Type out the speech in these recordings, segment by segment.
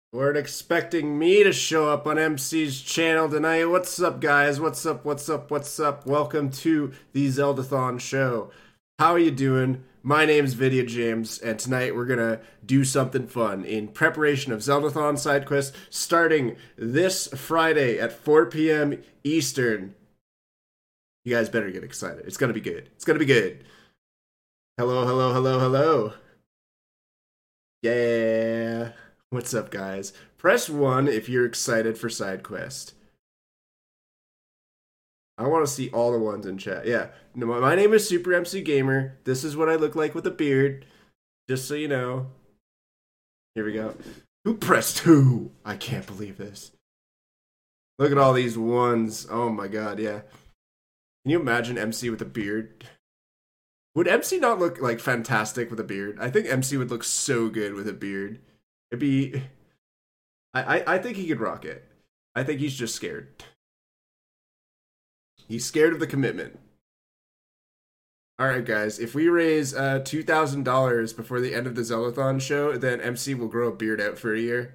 Weren't expecting me to show up on MC's channel tonight. What's up, guys? What's up? What's up? What's up? Welcome to the Zeldathon show. How are you doing? My name's Vidya James, and tonight we're gonna do something fun in preparation of Zeldathon side quest starting this Friday at 4 p.m. Eastern. You guys better get excited. It's gonna be good. It's gonna be good. Hello, hello, hello, hello. Yeah. What's up, guys? Press 1 if you're excited for side quest. I want to see all the ones in chat. Yeah. No, my name is Super MC Gamer. This is what I look like with a beard. Just so you know. Here we go. Who pressed who? I can't believe this. Look at all these ones. Oh my god, yeah. Can you imagine MC with a beard? Would MC not look like fantastic with a beard? I think MC would look so good with a beard. It'd be. I think he could rock it. I think he's just scared. He's scared of the commitment. All right, guys. If we raise $2,000 before the end of the Zeldathon show, then MC will grow a beard out for a year.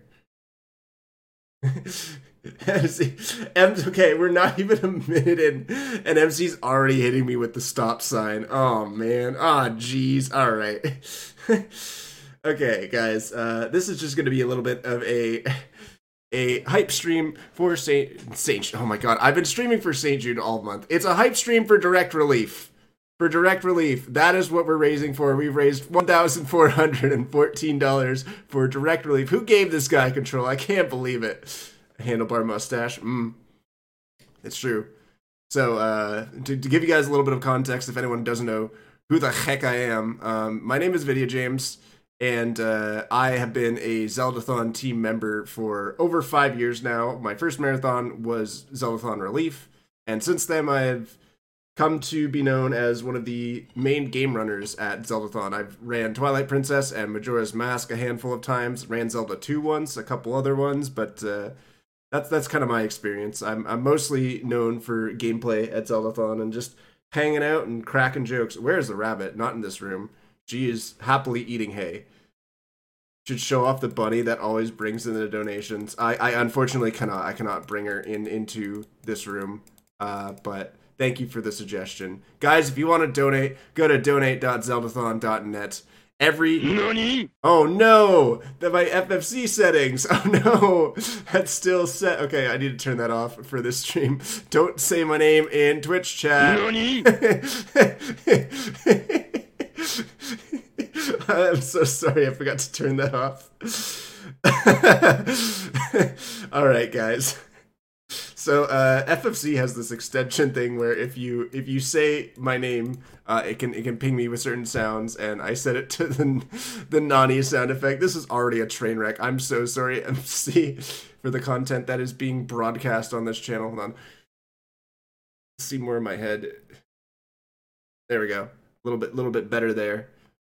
Okay, we're not even a minute in, and MC's already hitting me with the stop sign. Oh man. Ah, oh, jeez. All right. Okay, guys. This is just going to be a little bit of a hype stream for Saint. Oh my god, I've been streaming for Saint Jude all month. It's a hype stream for Direct Relief. For Direct Relief, that is what we're raising for. We've raised $1,414 for Direct Relief. Who gave this guy control? I can't believe it. Handlebar mustache. It's true. So, to give you guys a little bit of context, if anyone doesn't know who the heck I am, my name is Vidya James, and I have been a Zeldathon team member for over 5 years now. My first marathon was Zeldathon Relief, and since then I've come to be known as one of the main game runners at Zeldathon. I've ran Twilight Princess and Majora's Mask a handful of times, ran Zelda 2 once, a couple other ones, but that's kind of my experience. I'm mostly known for gameplay at Zeldathon and just hanging out and cracking jokes. Where's the rabbit? Not in this room. She is happily eating hay. Should show off the bunny that always brings in the donations. I unfortunately cannot bring her into this room. But thank you for the suggestion. Guys, if you want to donate, go to donate.zeldathon.net. NANI? Oh no! My FFC settings! Oh no! That's still set. Okay, I need to turn that off for this stream. Don't say my name in Twitch chat. NANI? I'm so sorry, I forgot to turn that off. Alright, guys. So FFC has this extension thing where if you say my name, it can ping me with certain sounds, and I set it to the Nani sound effect. This is already a train wreck. I'm so sorry, MC, for the content that is being broadcast on this channel. Hold on. Let's see more in my head. There we go. A little bit better there.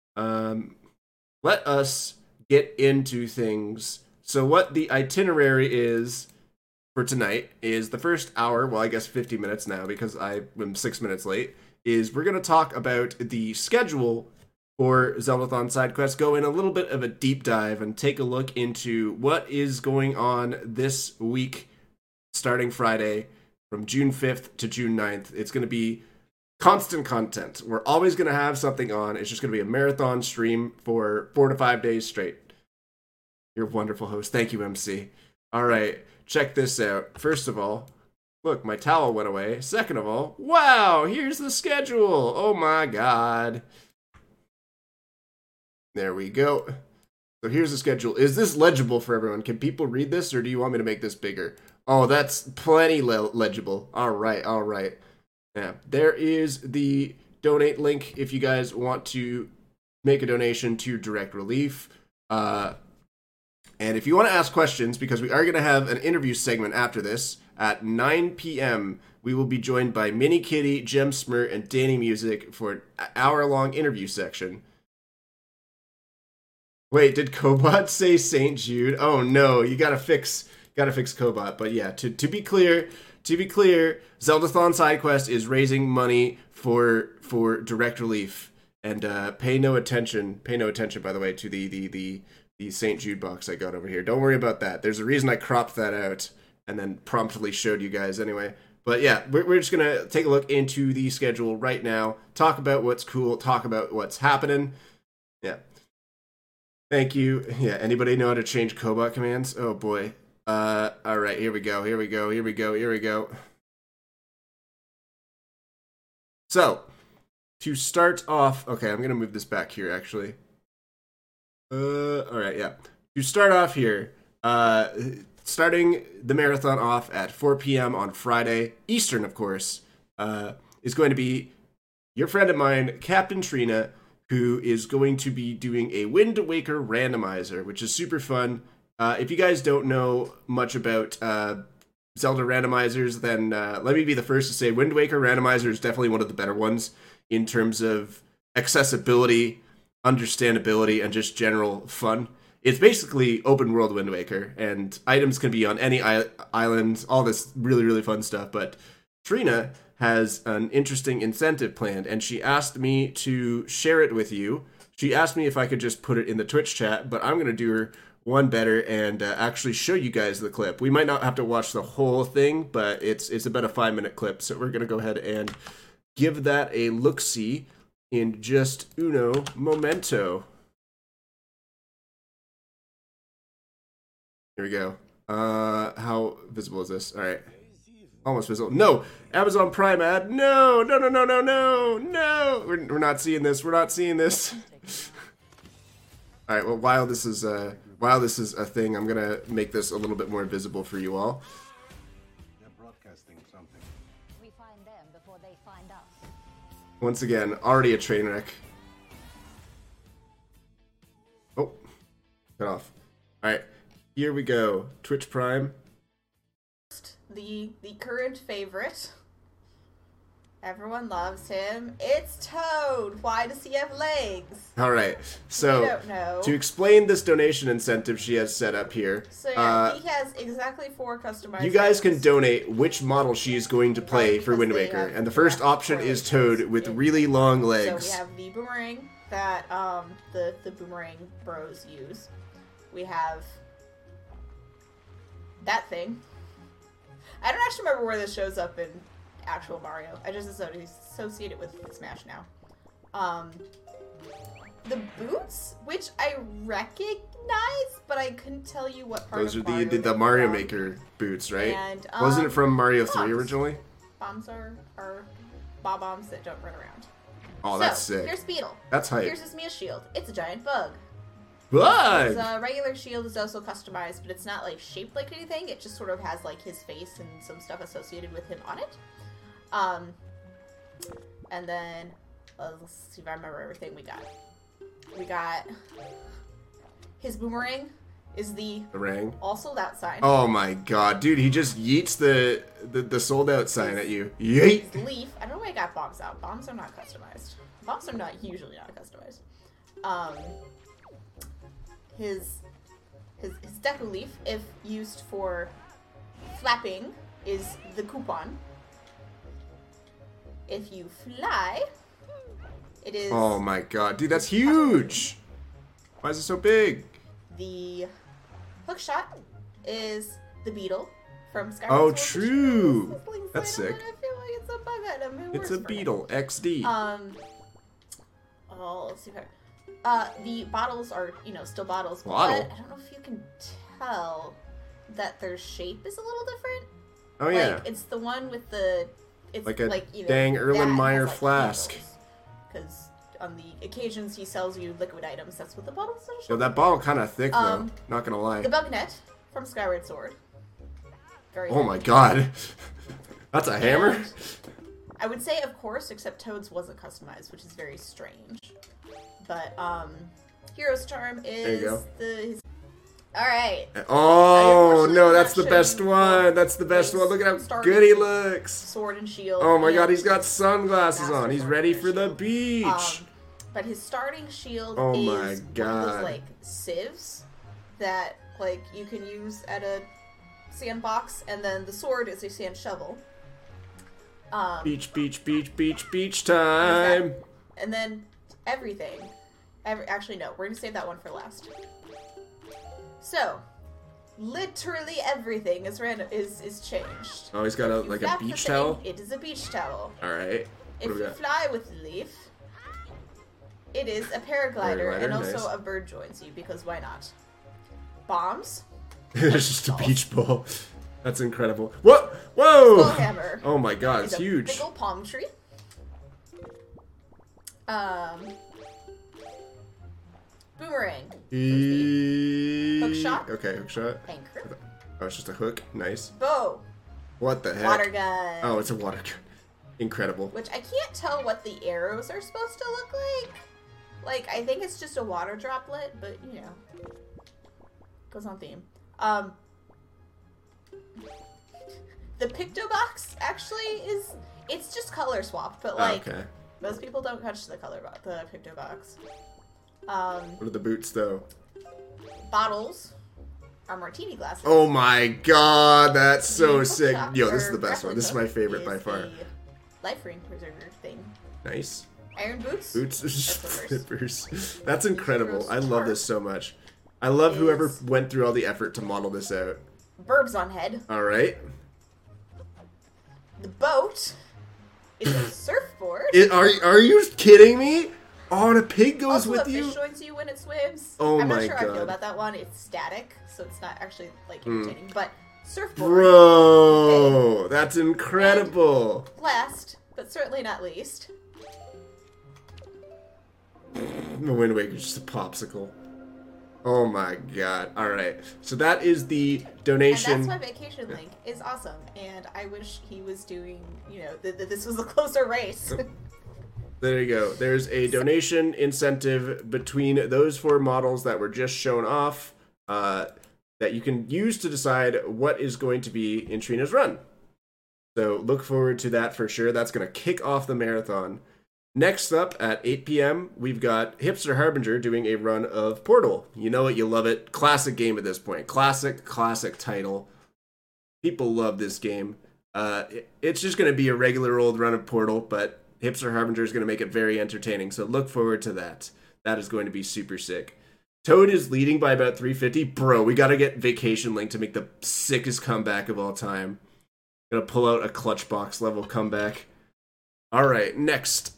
Let us get into things. So what the itinerary is for tonight is the first hour, well, I guess 50 minutes now because I am 6 minutes late, is we're going to talk about the schedule for Zeldathon side quests, go in a little bit of a deep dive and take a look into what is going on this week starting Friday from June 5th to June 9th. It's going to be constant content. We're always going to have something on. It's just going to be a marathon stream for 4 to 5 days straight. You're a wonderful host. Thank you, MC. All right. Check this out. First of all, look, my towel went away. Second of all, wow, here's the schedule. Oh my god. There we go. So here's the schedule. Is this legible for everyone? Can people read this, or do you want me to make this bigger? Oh, that's plenty legible. All right. Yeah, there is the donate link if you guys want to make a donation to Direct Relief. And if you want to ask questions, because we are going to have an interview segment after this at 9 p.m., we will be joined by Mini Kitty, Gem Smirt, and Danny Music for an hour-long interview section. Wait, did Cobot say St. Jude? Oh no, you gotta fix Cobot. But yeah, to be clear, Zeldathon side quest is raising money for Direct Relief. And pay no attention, by the way, to the the St. Jude box I got over here. Don't worry about that. There's a reason I cropped that out and then promptly showed you guys anyway. But yeah, we're just going to take a look into the schedule right now, talk about what's cool, talk about what's happening. Yeah. Thank you. Yeah, anybody know how to change Cobot commands? Oh boy. All right, here we go. So, to start off, okay, I'm going to move this back here actually. All right, yeah. To start off here, starting the marathon off at 4 p.m. on Friday, Eastern, of course, is going to be your friend of mine, Captain Trina, who is going to be doing a Wind Waker randomizer, which is super fun. If you guys don't know much about Zelda randomizers, then let me be the first to say Wind Waker randomizer is definitely one of the better ones in terms of accessibility, understandability, and just general fun. It's basically open world Wind Waker, and items can be on any island, all this really, really fun stuff. But Trina has an interesting incentive planned, and she asked me to share it with you. She asked me if I could just put it in the Twitch chat, but I'm going to do her one better and actually show you guys the clip. We might not have to watch the whole thing, but it's about a 5-minute clip, so we're going to go ahead and give that a look-see in just uno momento. Here we go. How visible is this? All right. Almost visible. No! Amazon Prime ad. No! We're not seeing this. We're not seeing this. All right. Well, while this is a thing, I'm gonna make this a little bit more visible for you all. They're broadcasting something. We find them before they find us. Once again, already a train wreck. Oh, cut off. All right. Here we go. Twitch Prime. The current favorite. Everyone loves him. It's Toad. Why does he have legs? All right. So I don't know. to explain this donation incentive she has set up here. So yeah, he has exactly 4 customized. You guys can items. donate which model she is going to play for Because Wind they Waker, have and the first direct option is correlations. Toad with really long So legs. we have the boomerang that the boomerang bros use. We have that thing. I don't actually remember where this shows up in actual Mario. I just associate it with Smash now. The boots, which I recognize, but I couldn't tell you what part Those are of Mario the they're Mario from. Maker boots, right? And, Wasn't it from Mario 3 bombs. originally? Bombs are bob-bombs that don't run around. Oh, that's sick. Here's Beetle. That's hype. Here's Mia's shield. It's a giant bug. Bug! His regular shield is also customized, but it's not like shaped like anything. It just sort of has like his face and some stuff associated with him on it. And then let's see if I remember everything we got. We got his boomerang is the Rang. all sold out sign. Oh my god, dude, he just yeets the sold out sign at you. Yeet! His leaf. I don't know why I got bombs out. Bombs are not customized. Bombs are not usually not customized. His Deku Leaf, if used for flapping, is the coupon. If you fly, it is Oh my god, dude, that's huge! Why is it so big? the hookshot is the beetle from Skyward Oh, Sword. true. This link That's item, sick. and I feel like it's a bug item. It It's works a for me. Beetle XD. Let's see here. The bottles are, still bottles, Bottle? but I don't know if you can tell that their shape is a little different. Oh yeah. Like, it's the one with the, it's Like a like, dang Erlenmeyer flask. Because on the occasions he sells you liquid items, that's what the bottles are. Yo, that bottle kind of thick though. Um, Not gonna lie. The bug net from Skyward Sword. Very Oh my god. That's a hammer? And I would say, of course, except Toad's wasn't customized, which is very strange. But Hero's Charm is you go. his. All right. Oh unfortunately no, not that's the showing best you one. That's the best his one. Look at how starting good he looks. Sword and shield. Oh my god, and he's got sunglasses Master on. He's Sword ready and for the shield. beach. But his starting shield Oh is my one of God. those like sieves that like you can use at a sandbox, and then the sword is a sand shovel. Beach, beach, beach, beach, beach time. And then everything. Actually, no, we're gonna save that one for last. So, literally everything is random is changed. Oh, he's got If you a flap the beach thing, towel. It is a beach towel. All right. If What do we you got? fly with the leaf, it is a paraglider, Paraglider, and also nice. a bird joins you, because why not? Bombs, It's just a beach ball. That's incredible. What? Whoa! Skullhammer. Oh my god, Is it's a huge. big ol' palm tree. Boomerang. Hook shot. Okay, hook shot. Anchor. Oh, it's just a hook. Nice. Bow. What the heck? Water gun. Oh, it's a water gun. Incredible. Which I can't tell what the arrows are supposed to look like. Like, I think it's just a water droplet, but, you know. Goes on theme. The Pictobox actually is... It's just color swapped, but, like, okay. most people don't touch the the Pictobox. What are the boots, though? Bottles are martini glasses. Oh my god, that's so The sick. hook Yo, shot, this is or the best one. grappling This is my hook, favorite by is far. the life ring preserver thing. Nice. Iron boots. Boots. Flippers. Flippers. That's incredible. Rose I love tart this so much. I love whoever is- went through all the effort to model this out. Burbs on head. Alright. The boat is a surfboard. Are you kidding me? Oh, and a pig goes Also, with a you? fish joins you when it swims. Oh I'm my not sure how I God. feel about that one. It's static, so it's not actually like entertaining. But surfboard. Bro, that's incredible. Last, but certainly not least, The Wind Waker's just a popsicle. Oh my god. Alright. So that is the and donation. that's why Vacation Link is awesome. And I wish he was doing, you know, this was a closer race. There you go. There's a donation incentive between those 4 models that were just shown off that you can use to decide what is going to be in Trina's run. So look forward to that for sure. That's going to kick off the marathon. Next up at 8 p.m., we've got Hipster Harbinger doing a run of Portal. You know it, you love it. Classic game at this point. Classic title. People love this game. It's just going to be a regular old run of Portal, but Hipster Harbinger is going to make it very entertaining, so look forward to that. That is going to be super sick. Toad is leading by about 350. Bro, we got to get Vacation Link to make the sickest comeback of all time. Gonna pull out a clutch box level comeback. Alright, next.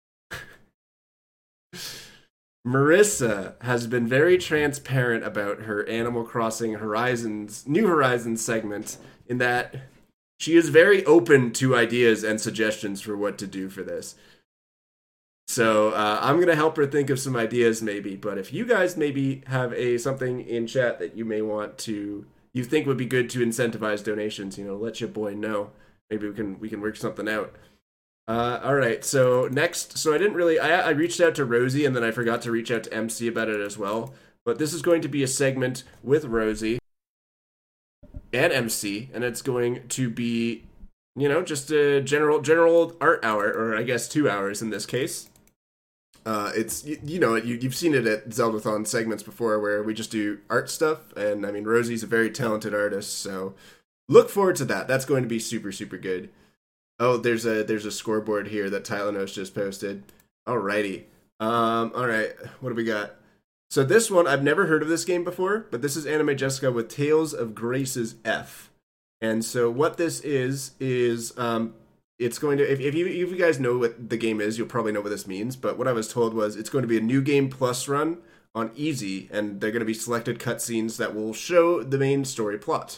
Marissa has been very transparent about her Animal Crossing New Horizons segment in that she is very open to ideas and suggestions for what to do for this. So I'm going to help her think of some ideas maybe, but if you guys maybe have something in chat that you may want to, you think would be good to incentivize donations, let your boy know. Maybe we can work something out. All right, so next, I reached out to Rosie and then I forgot to reach out to MC about it as well, but this is going to be a segment with Rosie and MC, and it's going to be, just a general art hour, or I guess 2 hours in this case. It's, you've seen it at Zeldathon segments before where we just do art stuff, and I mean, Rosie's a very talented artist, so look forward to that. That's going to be super, super good. Oh, there's a scoreboard here that Tylenos just posted. Alrighty. Alright, what do we got? So this one, I've never heard of this game before, but this is Anime Jessica with Tales of Grace's F. And so what this is it's going to, if you guys know what the game is, you'll probably know what this means, but what I was told was it's going to be a New Game Plus run on easy, and they're going to be selected cutscenes that will show the main story plot.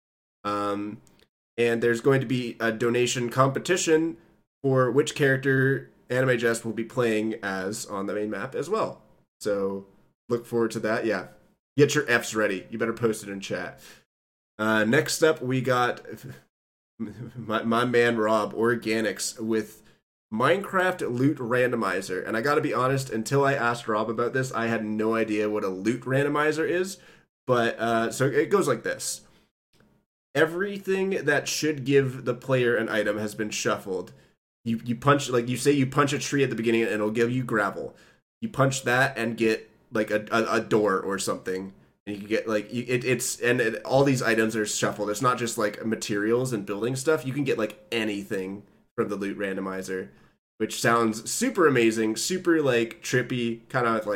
And there's going to be a donation competition for which character Anime Jess will be playing as on the main map as well. So look forward to that. Yeah, get your Fs ready. You better post it in chat. Next up, we got my man Rob, Organics, with Minecraft Loot Randomizer. And I gotta be honest, until I asked Rob about this, I had no idea what a loot randomizer is. But, so it goes like this. Everything that should give the player an item has been shuffled. You punch, like you say you punch a tree at the beginning and it'll give you gravel. You punch that and get like a door or something. And you can get like, all these items are shuffled. It's not just like materials and building stuff. You can get like anything from the loot randomizer, which sounds super amazing, super like trippy, kind of like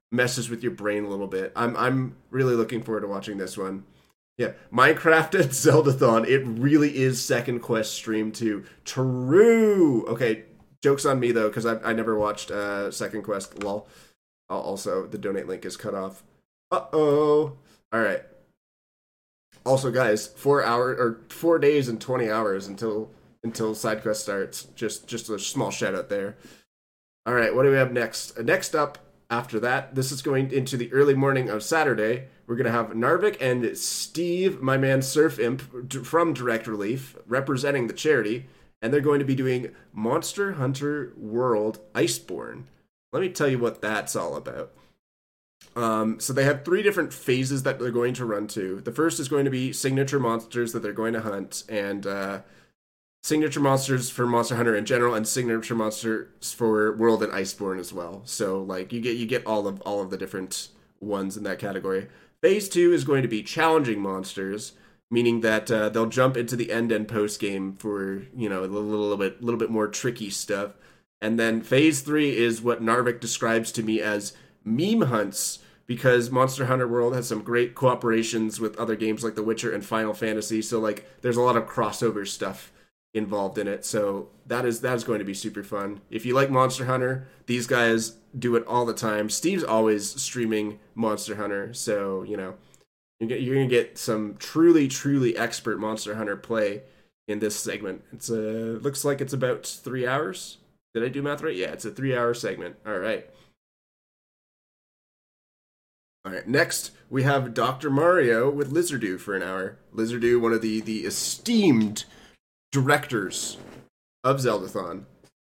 messes with your brain a little bit. I'm really looking forward to watching this one. Yeah, Minecraft at Zeldathon. It really is Second Quest stream too. True. Okay, joke's on me though, because I never watched Second Quest. Lol. Also, the donate link is cut off. Uh-oh. All right. Also, guys, 4 days and 20 hours until side quest starts. Just a small shout out there. All right, what do we have next? Next up, after that, this is going into the early morning of Saturday. We're going to have Narvik and Steve, my man Surf Imp, from Direct Relief, representing the charity, and they're going to be doing Monster Hunter World Iceborne. Let me tell you what that's all about. So they have 3 different phases that they're going to run to. The first is going to be signature monsters that they're going to hunt, and signature monsters for Monster Hunter in general, and signature monsters for World and Iceborne as well. So like you get all of the different ones in that category. Phase 2 is going to be challenging monsters, meaning that they'll jump into the end and post game for a little bit more tricky stuff. And then phase 3 is what Narvik describes to me as meme hunts, because Monster Hunter World has some great cooperations with other games like The Witcher and Final Fantasy. So like there's a lot of crossover stuff involved in it. So that is going to be super fun. If you like Monster Hunter, these guys do it all the time. Steve's always streaming Monster Hunter, so you're gonna get some truly expert Monster Hunter play in this segment. It's looks like it's about 3 hours. Did I do math right? Yeah, it's a 3-hour segment. All right. Next, we have Dr. Mario with Lizardu for an hour. Lizardu, one of the esteemed directors of Zeldathon.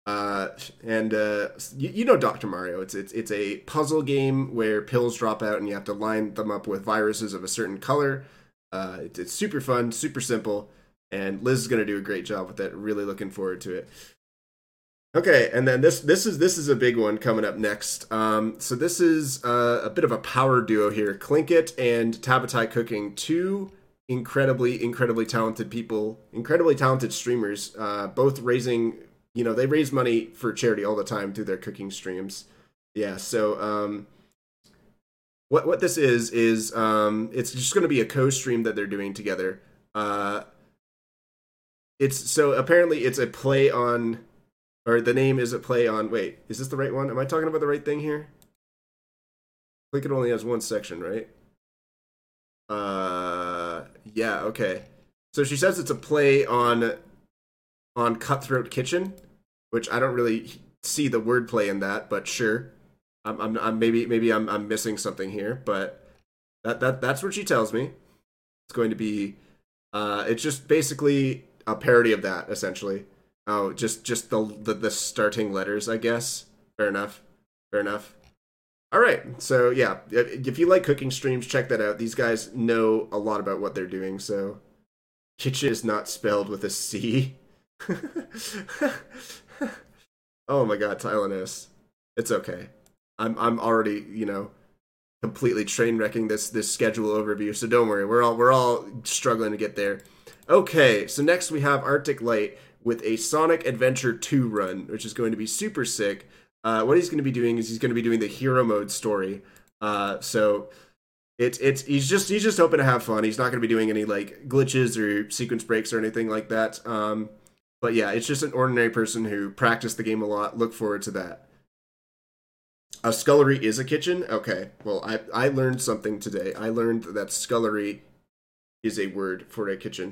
You know Dr. Mario. It's a puzzle game where pills drop out and you have to line them up with viruses of a certain color. It's super fun, super simple, and Liz is going to do a great job with it. Really looking forward to it. Okay, and then this is a big one coming up next. So this is a bit of a power duo here. Clinkit and Tabatai Cooking, 2 incredibly talented people, incredibly talented streamers, both raising, they raise money for charity all the time through their cooking streams. Yeah, so what this is it's just going to be a co-stream that they're doing together. Apparently it's a play on, or the name is a play on, wait, is this the right one? Am I talking about the right thing here? I think it only has one section, right? Yeah, okay. So she says it's a play on Cutthroat Kitchen, which I don't really see the wordplay in that, but sure. Maybe I'm missing something here, but that's what she tells me. It's going to be it's just basically a parody of that, essentially. Oh, just the starting letters, I guess. Fair enough. All right, so yeah, if you like cooking streams, check that out. These guys know a lot about what they're doing. So, kitchen is not spelled with a C. Oh my God, Tylenus. It's okay. I'm already completely train wrecking this schedule overview. So don't worry, we're all struggling to get there. Okay, so next we have Arctic Light with a Sonic Adventure 2 run, which is going to be super sick. What he's going to be doing is he's going to be doing the hero mode story. So he's just hoping to have fun. He's not going to be doing any like glitches or sequence breaks or anything like that. But yeah, it's just an ordinary person who practiced the game a lot. Look forward to that. A scullery is a kitchen? Okay, well, I learned something today. I learned that scullery is a word for a kitchen.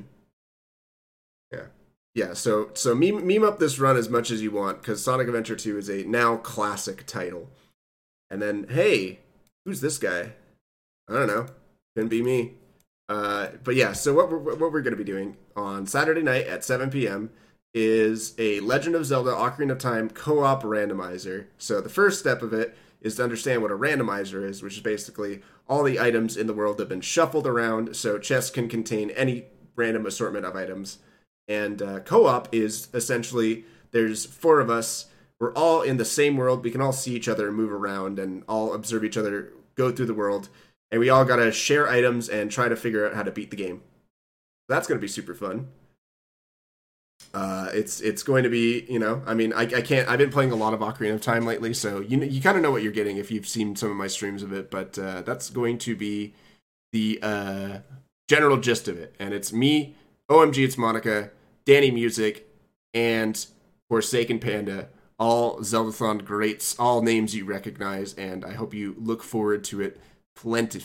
Yeah, so meme up this run as much as you want, because Sonic Adventure 2 is a now classic title. And then, hey, who's this guy? I don't know. Couldn't be me. But yeah, so what we're going to be doing on Saturday night at 7 p.m. is a Legend of Zelda Ocarina of Time co-op randomizer. So the first step of it is to understand what a randomizer is, which is basically all the items in the world that have been shuffled around, so chests can contain any random assortment of items. And co-op is essentially, there's 4 of us, we're all in the same world, we can all see each other move around and all observe each other go through the world, and we all gotta share items and try to figure out how to beat the game. That's gonna be super fun. It's going to be, you know, I mean, I can't. I've been playing a lot of Ocarina of Time lately, so you kind of know what you're getting if you've seen some of my streams of it. But that's going to be the general gist of it, and it's me, OMG, it's Monica, Danny Music, and Forsaken Panda, all Zeldathon greats, all names you recognize, and I hope you look forward to it plenty.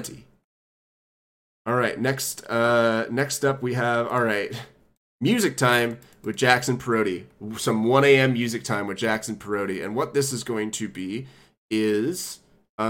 All right, next up we have, all right, music time with Jackson Perotti. Some 1 a.m. music time with Jackson Perotti, and what this is going to be is,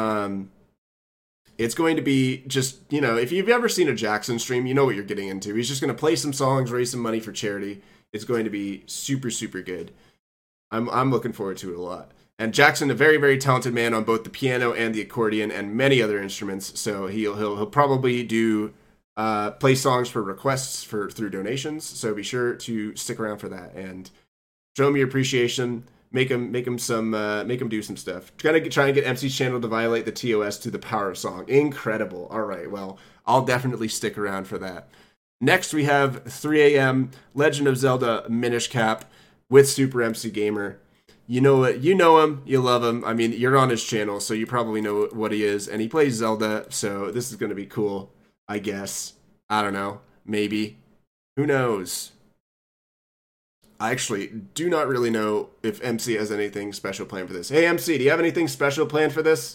it's going to be just, you know, if you've ever seen a Jackson stream, you know what you're getting into. He's just going to play some songs, raise some money for charity. It's going to be super, super good. I'm looking forward to it a lot. And Jackson, a very, very talented man on both the piano and the accordion and many other instruments. So he'll probably do play songs for requests through donations. So be sure to stick around for that and show him your appreciation. Make him do some stuff. Try and get MC's channel to violate the TOS to the power of song. Incredible. All right, well, I'll definitely stick around for that. Next, we have 3 a.m. Legend of Zelda Minish Cap with Super MC Gamer. You know what? You know him. You love him. I mean, you're on his channel, so you probably know what he is. And he plays Zelda, so this is going to be cool, I guess. I don't know. Maybe. Who knows? I actually do not really know if MC has anything special planned for this. Hey, MC, do you have anything special planned for this?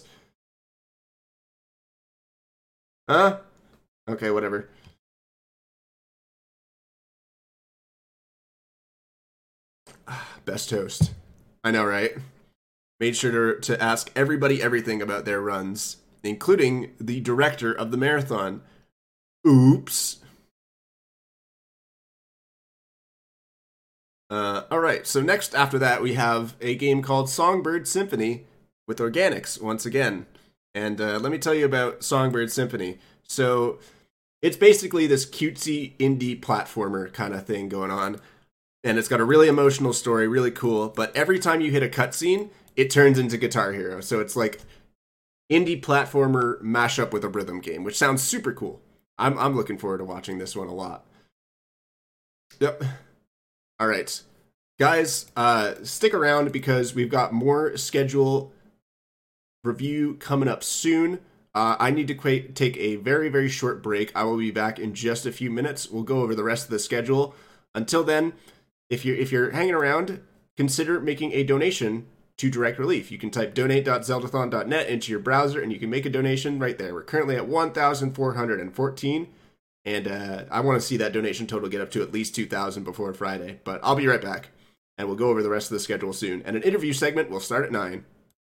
Huh? Okay, whatever. Best host. I know, right? Made sure to ask everybody everything about their runs, including the director of the marathon. Oops. Alright, so next after that we have a game called Songbird Symphony with Organics once again. And let me tell you about Songbird Symphony. So it's basically this cutesy indie platformer kind of thing going on. And it's got a really emotional story, really cool. But every time you hit a cutscene, it turns into Guitar Hero. So it's like indie platformer mashup with a rhythm game, which sounds super cool. I'm looking forward to watching this one a lot. Yep. All right, guys, stick around because we've got more schedule review coming up soon. I need to take a very, very short break. I will be back in just a few minutes. We'll go over the rest of the schedule. Until then, if you're hanging around, consider making a donation to Direct Relief. You can type donate.zeldathon.net into your browser, and you can make a donation right there. We're currently at 1,414. And I want to see that donation total get up to at least 2,000 before Friday. But I'll be right back. And we'll go over the rest of the schedule soon. And an interview segment will start at 9.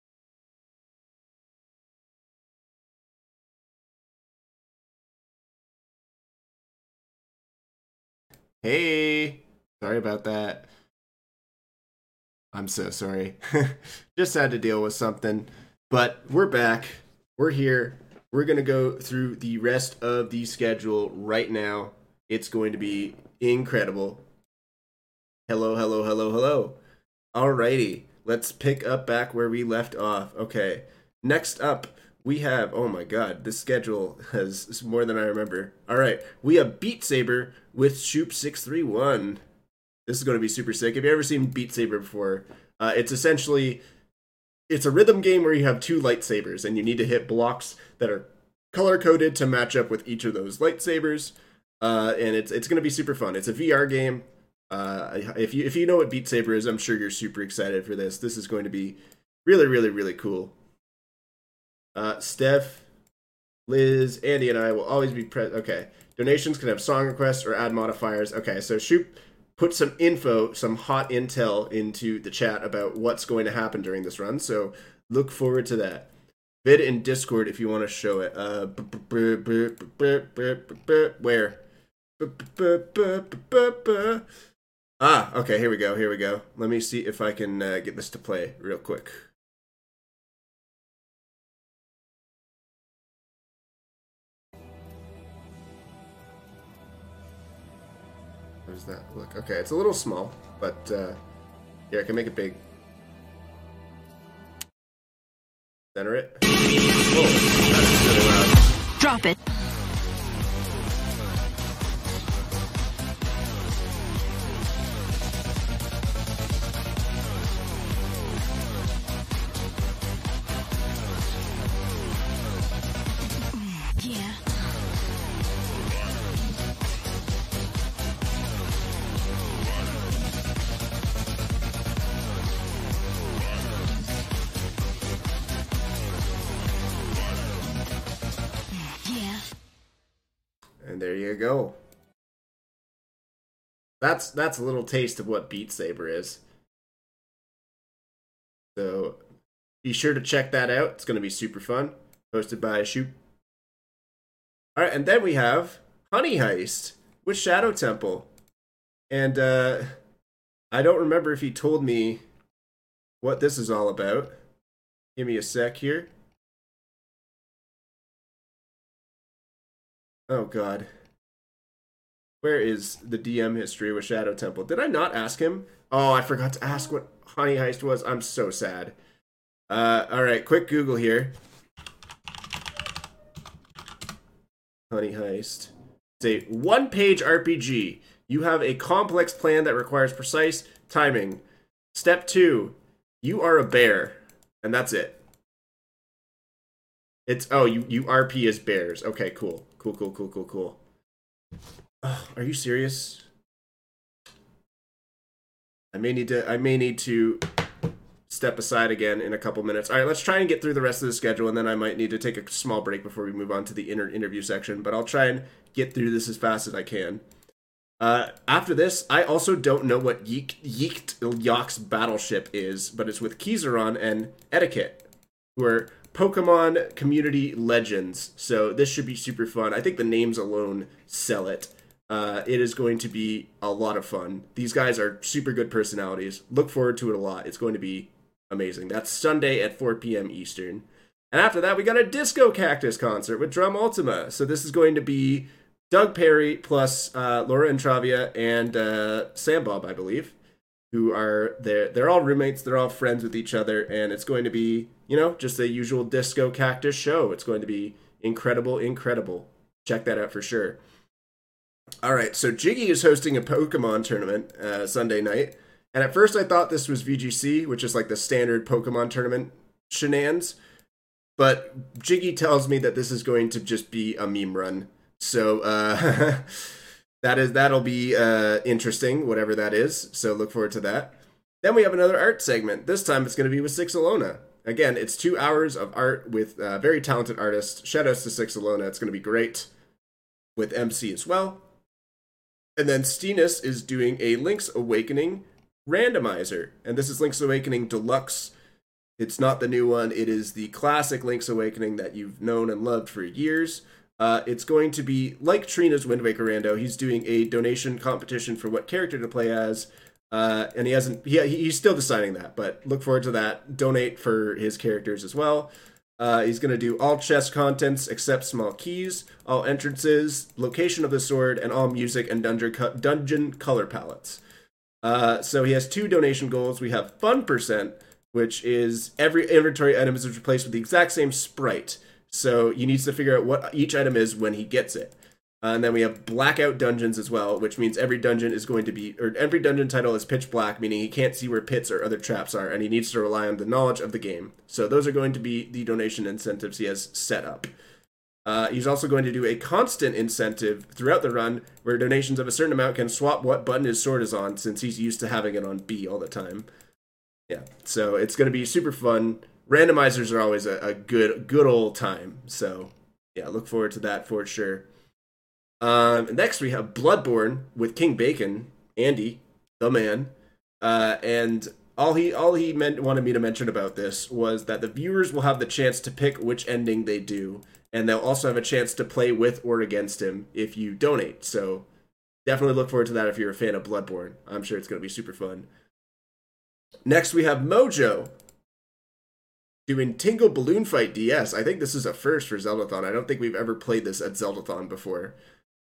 Hey! Sorry about that. I'm so sorry. Just had to deal with something. But we're back. We're here. We're going to go through the rest of the schedule right now. It's going to be incredible. Hello. Alrighty, let's pick up back where we left off. Okay, next up, we have, oh my god, this schedule has more than I remember. Alright, we have Beat Saber with Shoop 631. This is going to be super sick. Have you ever seen Beat Saber before? It's essentially... It's a rhythm game where you have two lightsabers, and you need to hit blocks that are color-coded to match up with each of those lightsabers. And it's going to be super fun. It's a VR game. If you know what Beat Saber is, I'm sure you're super excited for this. This is going to be really, really, really cool. Steph, Liz, Andy, and I will always be present. Okay. Donations can have song requests or add modifiers. Okay, so Shoop put some info, some hot intel into the chat about what's going to happen during this run, so look forward to that. Vid in Discord if you want to show it. Where? Okay, here we go. Let me see if I can get this to play real quick. There's that look. Okay, it's a little small, but yeah, I can make it big. Center it. Whoa, that's really loud. Drop it. And there you go. That's a little taste of what Beat Saber is. So be sure to check that out. It's going to be super fun. Hosted by Shoop. All right, and then we have Honey Heist with Shadow Temple. And I don't remember if he told me what this is all about. Give me a sec here. Oh, God. Where is the DM history with Shadow Temple? Did I not ask him? Oh, I forgot to ask what Honey Heist was. I'm so sad. All right, quick Google here. Honey Heist. It's a one-page RPG. You have a complex plan that requires precise timing. Step 2, you are a bear. And that's it. It's, oh, you RP as bears. Okay, cool. Cool. Oh, are you serious? I may need to step aside again in a couple minutes. All right, let's try and get through the rest of the schedule, and then I might need to take a small break before we move on to the interview section, but I'll try and get through this as fast as I can. After this, I also don't know what Yok's battleship is, but it's with Kizaron and Etiquette, who are Pokemon community legends, so this should be super fun. I think the names alone sell it. It is going to be a lot of fun. These guys are super good personalities. Look forward to it a lot. It's going to be amazing. That's Sunday at 4 p.m. Eastern. And after that, we got a Disco Cactus concert with Drum Ultima. So this is going to be Doug Perry plus Laura Intravia and Sam Bob, I believe, who are there. They're all roommates. They're all friends with each other. And it's going to be, just a usual Disco Cactus show. It's going to be incredible. Check that out for sure. All right, so Jiggy is hosting a Pokemon tournament Sunday night. And at first I thought this was VGC, which is like the standard Pokemon tournament shenanigans. But Jiggy tells me that this is going to just be a meme run. So that'll be interesting, whatever that is. So look forward to that. Then we have another art segment. This time it's going to be with Six Alona. Again, it's 2 hours of art with very talented artists. Shoutouts to Six Alona. It's going to be great. With MC as well. And then Steenus is doing a Link's Awakening randomizer. And this is Link's Awakening Deluxe. It's not the new one. It is the classic Link's Awakening that you've known and loved for years. It's going to be like Trina's Wind Waker Rando. He's doing a donation competition for what character to play as. And he's still deciding that, but look forward to that. Donate for his characters as well. He's going to do all chest contents except small keys, all entrances, location of the sword, and all music and dungeon color palettes. So he has 2 donation goals. We have Fun %, which is every inventory item is replaced with the exact same sprite. So he needs to figure out what each item is when he gets it. And then we have Blackout Dungeons as well, which means every dungeon title is pitch black, meaning he can't see where pits or other traps are, and he needs to rely on the knowledge of the game. So those are going to be the donation incentives he has set up. He's also going to do a constant incentive throughout the run, where donations of a certain amount can swap what button his sword is on, since he's used to having it on B all the time. Yeah, so it's going to be super fun. Randomizers are always a good old time. So yeah, look forward to that for sure. Next we have Bloodborne with King Bacon, Andy, the man, and all he wanted me to mention about this was that the viewers will have the chance to pick which ending they do, and they'll also have a chance to play with or against him if you donate. So definitely look forward to that if you're a fan of Bloodborne. I'm sure it's going to be super fun. Next we have Mojo doing Tingle Balloon Fight DS. I think this is a first for Zeldathon. I don't think we've ever played this at Zeldathon before.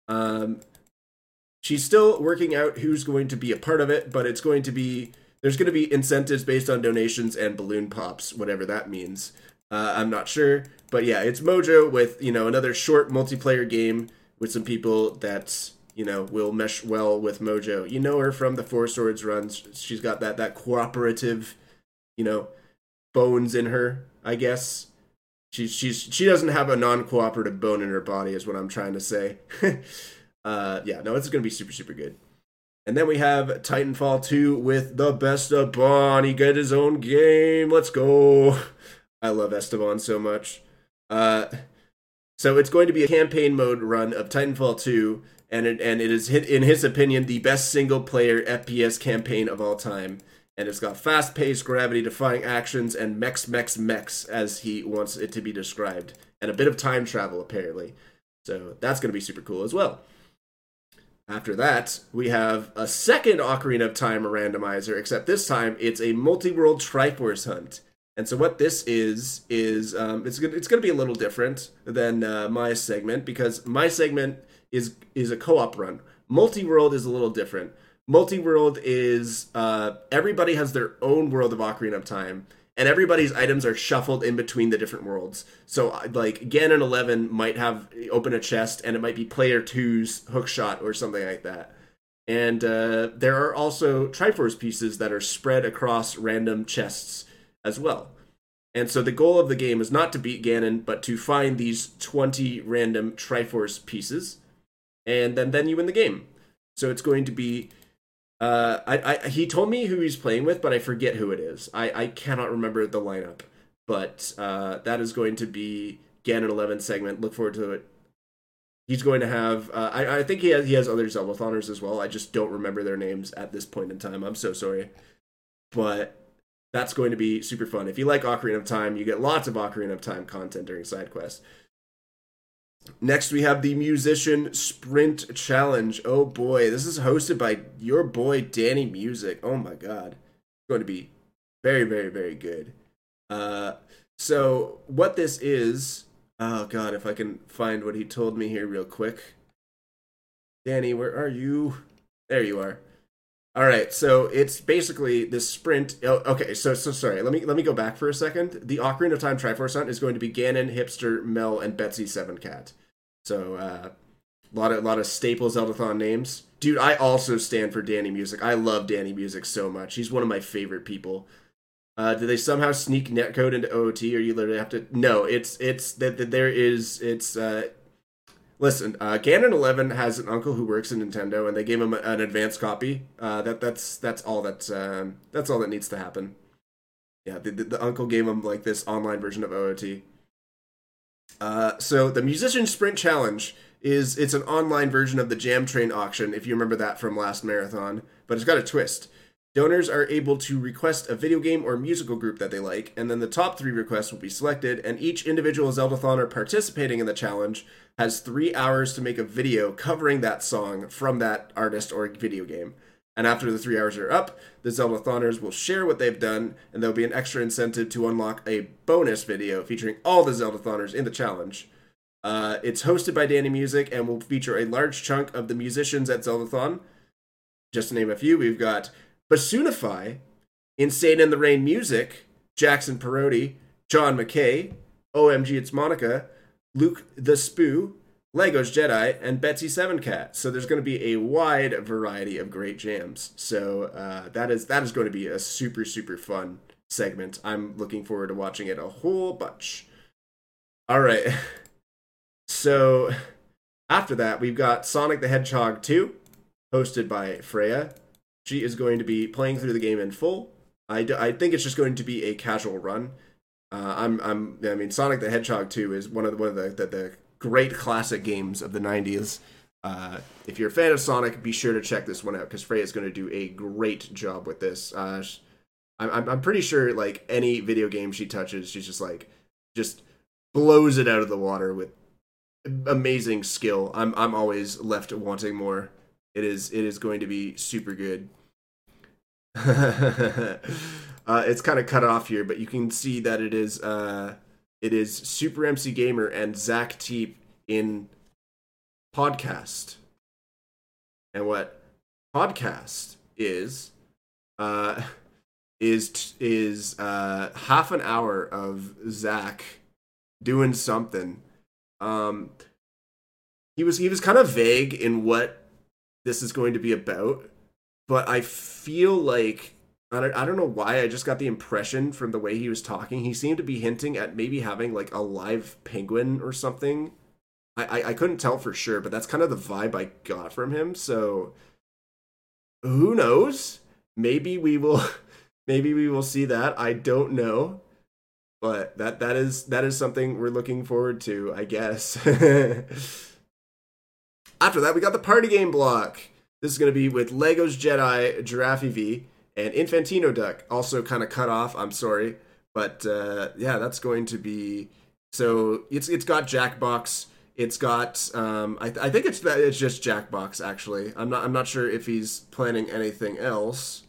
She's still working out who's going to be a part of it, but there's going to be incentives based on donations and balloon pops, whatever that means. I'm not sure, but yeah, it's Mojo with, another short multiplayer game with some people that, will mesh well with Mojo. You know her from the Four Swords runs. She's got that cooperative, bones in her, I guess. She doesn't have a non-cooperative bone in her body, is what I'm trying to say. Yeah, no, it's going to be super, super good. And then we have Titanfall 2 with the best Esteban. He got his own game. Let's go. I love Esteban so much. So it's going to be a campaign mode run of Titanfall 2, and it is, in his opinion, the best single-player FPS campaign of all time. And it's got fast-paced, gravity-defying actions and mechs, as he wants it to be described. And a bit of time travel, apparently. So that's going to be super cool as well. After that, we have a second Ocarina of Time randomizer, except this time it's a multi-world Triforce hunt. And so what this is it's going to be a little different than my segment, because my segment is a co-op run. Multi-world is a little different. Multi-world is everybody has their own world of Ocarina of Time, and everybody's items are shuffled in between the different worlds. So, like, Ganon 11 might open a chest, and it might be Player 2's hookshot or something like that. And there are also Triforce pieces that are spread across random chests as well. And so the goal of the game is not to beat Ganon, but to find these 20 random Triforce pieces, and then you win the game. So it's going to be... he told me who he's playing with, but I forget who it is. I cannot remember the lineup. But that is going to be Ganon 11 segment. Look forward to it. He's going to have... I think he has other Zeldathoners as well. I just don't remember their names at this point in time. I'm so sorry. But that's going to be super fun. If you like Ocarina of Time, you get lots of Ocarina of Time content during side quests. Next, we have the Musician Sprint Challenge. Oh boy, this is hosted by your boy Danny Music. Oh my god. It's going to be very, very, very good. So, what this is... Oh god, if I can find what he told me here real quick. Danny, where are you? There you are. Alright, so it's basically this sprint... Oh, okay, so sorry, let me go back for a second. The Ocarina of Time Triforce Hunt is going to be Ganon, Hipster, Mel, and Betsy Seven Cat. So, a lot of staple Zeldathon names. Dude, I also stand for Danny Music. I love Danny Music so much. He's one of my favorite people. Did they somehow sneak netcode into OOT, or you literally have to... No, it's that there is... Listen, Ganon 11 has an uncle who works in Nintendo, and they gave him an advanced copy. That's all that needs to happen. Yeah, the uncle gave him like this online version of OOT. So the Musician Sprint Challenge it's an online version of the Jam Train auction, if you remember that from last marathon, but it's got a twist. Donors are able to request a video game or musical group that they like, and then the top 3 requests will be selected, and each individual Zeldathoner participating in the challenge has 3 hours to make a video covering that song from that artist or video game. And after the 3 hours are up, the Zeldathoners will share what they've done, and there'll be an extra incentive to unlock a bonus video featuring all the Zeldathoners in the challenge. It's hosted by Danny Music and will feature a large chunk of the musicians at Zeldathon. Just to name a few, we've got Basunify, Insane in the Rain Music, Jackson Parodi, John McKay, OMG It's Monica, Luke the Spoo, Legos Jedi, and Betsy Seven Cat. So there's going to be a wide variety of great jams. So that is going to be a super, super fun segment. I'm looking forward to watching it a whole bunch. All right. So after that, we've got Sonic the Hedgehog 2, hosted by Freya. She is going to be playing through the game in full. I think it's just going to be a casual run. I mean, Sonic the Hedgehog 2 is one of the great classic games of the 90s. If you're a fan of Sonic, be sure to check this one out, because Freya's going to do a great job with this. I'm pretty sure, like, any video game she touches, she's just blows it out of the water with amazing skill. I'm always left wanting more. It is going to be super good. It's kind of cut off here, but you can see that it is Super MC Gamer and Zach Teep in podcast. And what podcast is half an hour of Zach doing something. He was kind of vague in what this is going to be about, but I feel like I don't know why, I just got the impression from the way he was talking, he seemed to be hinting at maybe having like a live penguin or something. I couldn't tell for sure, but that's kind of the vibe I got from him. So who knows? Maybe we will see that. I don't know. But that is something we're looking forward to, I guess. After that, we got the party game block. This is going to be with Legos Jedi, Giraffe V, and Infantino Duck. Also kind of cut off, I'm sorry. But yeah, that's going to be... So it's got Jackbox. It's got... I think it's just Jackbox, actually. I'm not sure if he's planning anything else.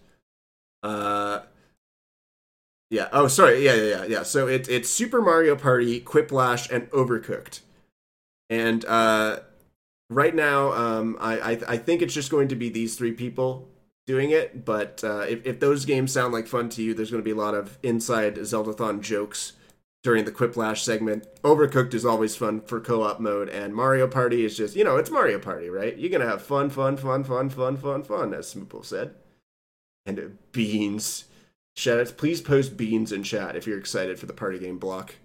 Yeah. Oh, sorry. Yeah. So it's Super Mario Party, Quiplash, and Overcooked. And right now, I think it's just going to be these three people doing it. But if those games sound like fun to you, there's going to be a lot of inside Zeldathon jokes during the Quiplash segment. Overcooked is always fun for co-op mode, and Mario Party is just, it's Mario Party, right? You're gonna have fun, as Smoople said. And beans. Shoutouts, please post beans in chat if you're excited for the party game block.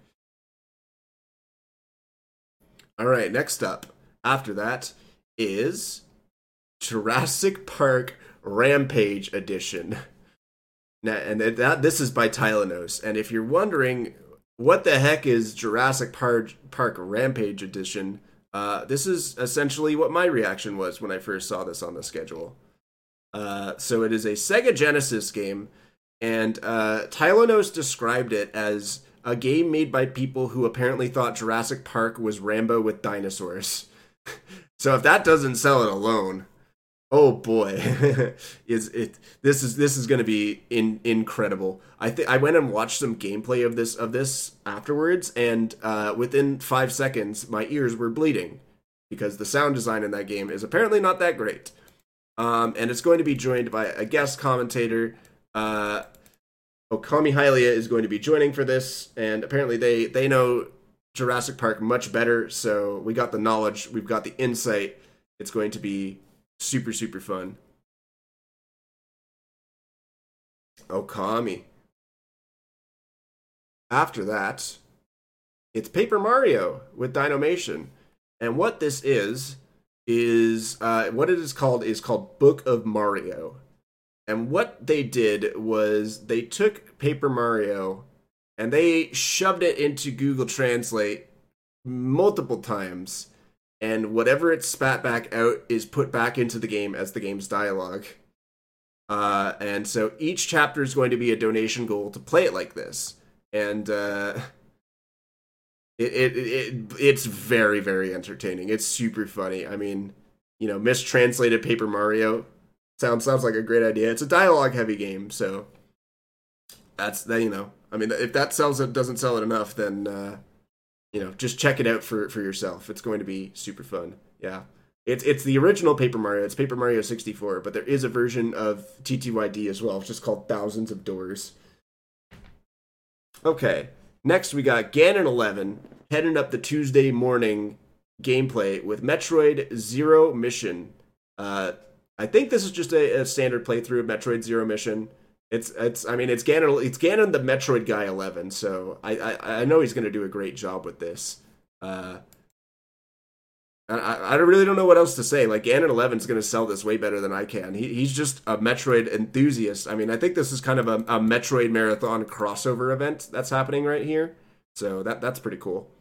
Alright, next up, after that, is Jurassic Park Rampage Edition. Now, and this is by Tylenos, and if you're wondering what the heck is Jurassic Park Rampage Edition, this is essentially what my reaction was when I first saw this on the schedule. So it is a Sega Genesis game, and Tylenos described it as a game made by people who apparently thought Jurassic Park was Rambo with dinosaurs. So if that doesn't sell it alone, oh boy, this is going to be incredible. I went and watched some gameplay of this afterwards, and within 5 seconds, my ears were bleeding because the sound design in that game is apparently not that great. And it's going to be joined by a guest commentator. Okami Hylia is going to be joining for this, and apparently they know Jurassic Park much better, so we got the knowledge, we've got the insight. It's going to be super, super fun. Okami. After that, it's Paper Mario with Dynamation. And what this is what it is called Book of Mario. And what they did was they took Paper Mario and they shoved it into Google Translate multiple times, and whatever it spat back out is put back into the game as the game's dialogue. And so each chapter is going to be a donation goal to play it like this. And it's very, very entertaining. It's super funny. I mean, mistranslated Paper Mario sounds like a great idea. It's a dialogue heavy game, so that's that. I mean, if that doesn't sell it enough, then just check it out for yourself. It's going to be super fun. Yeah, it's the original Paper Mario. It's Paper Mario 64, but there is a version of TTYD as well. It's just called Thousands of Doors. Okay, next we got Ganon 11 heading up the Tuesday morning gameplay with Metroid Zero Mission. I think this is just a standard playthrough of Metroid Zero Mission. It's Ganon the Metroid guy 11, so I know he's going to do a great job with this. I really don't know what else to say. Like, Ganon 11 is going to sell this way better than I can. He's just a Metroid enthusiast. I mean, I think this is kind of a Metroid Marathon crossover event that's happening right here. So that's pretty cool.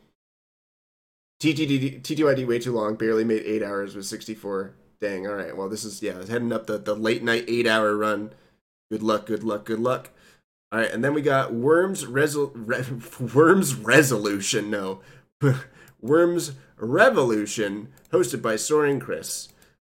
TTYD way too long, barely made 8 hours with 64. Dang, alright, well this is, heading up the late night 8-hour run. Good luck. Alright, and then we got Worms Resolution, no. Worms Revolution, hosted by Soaring Chris.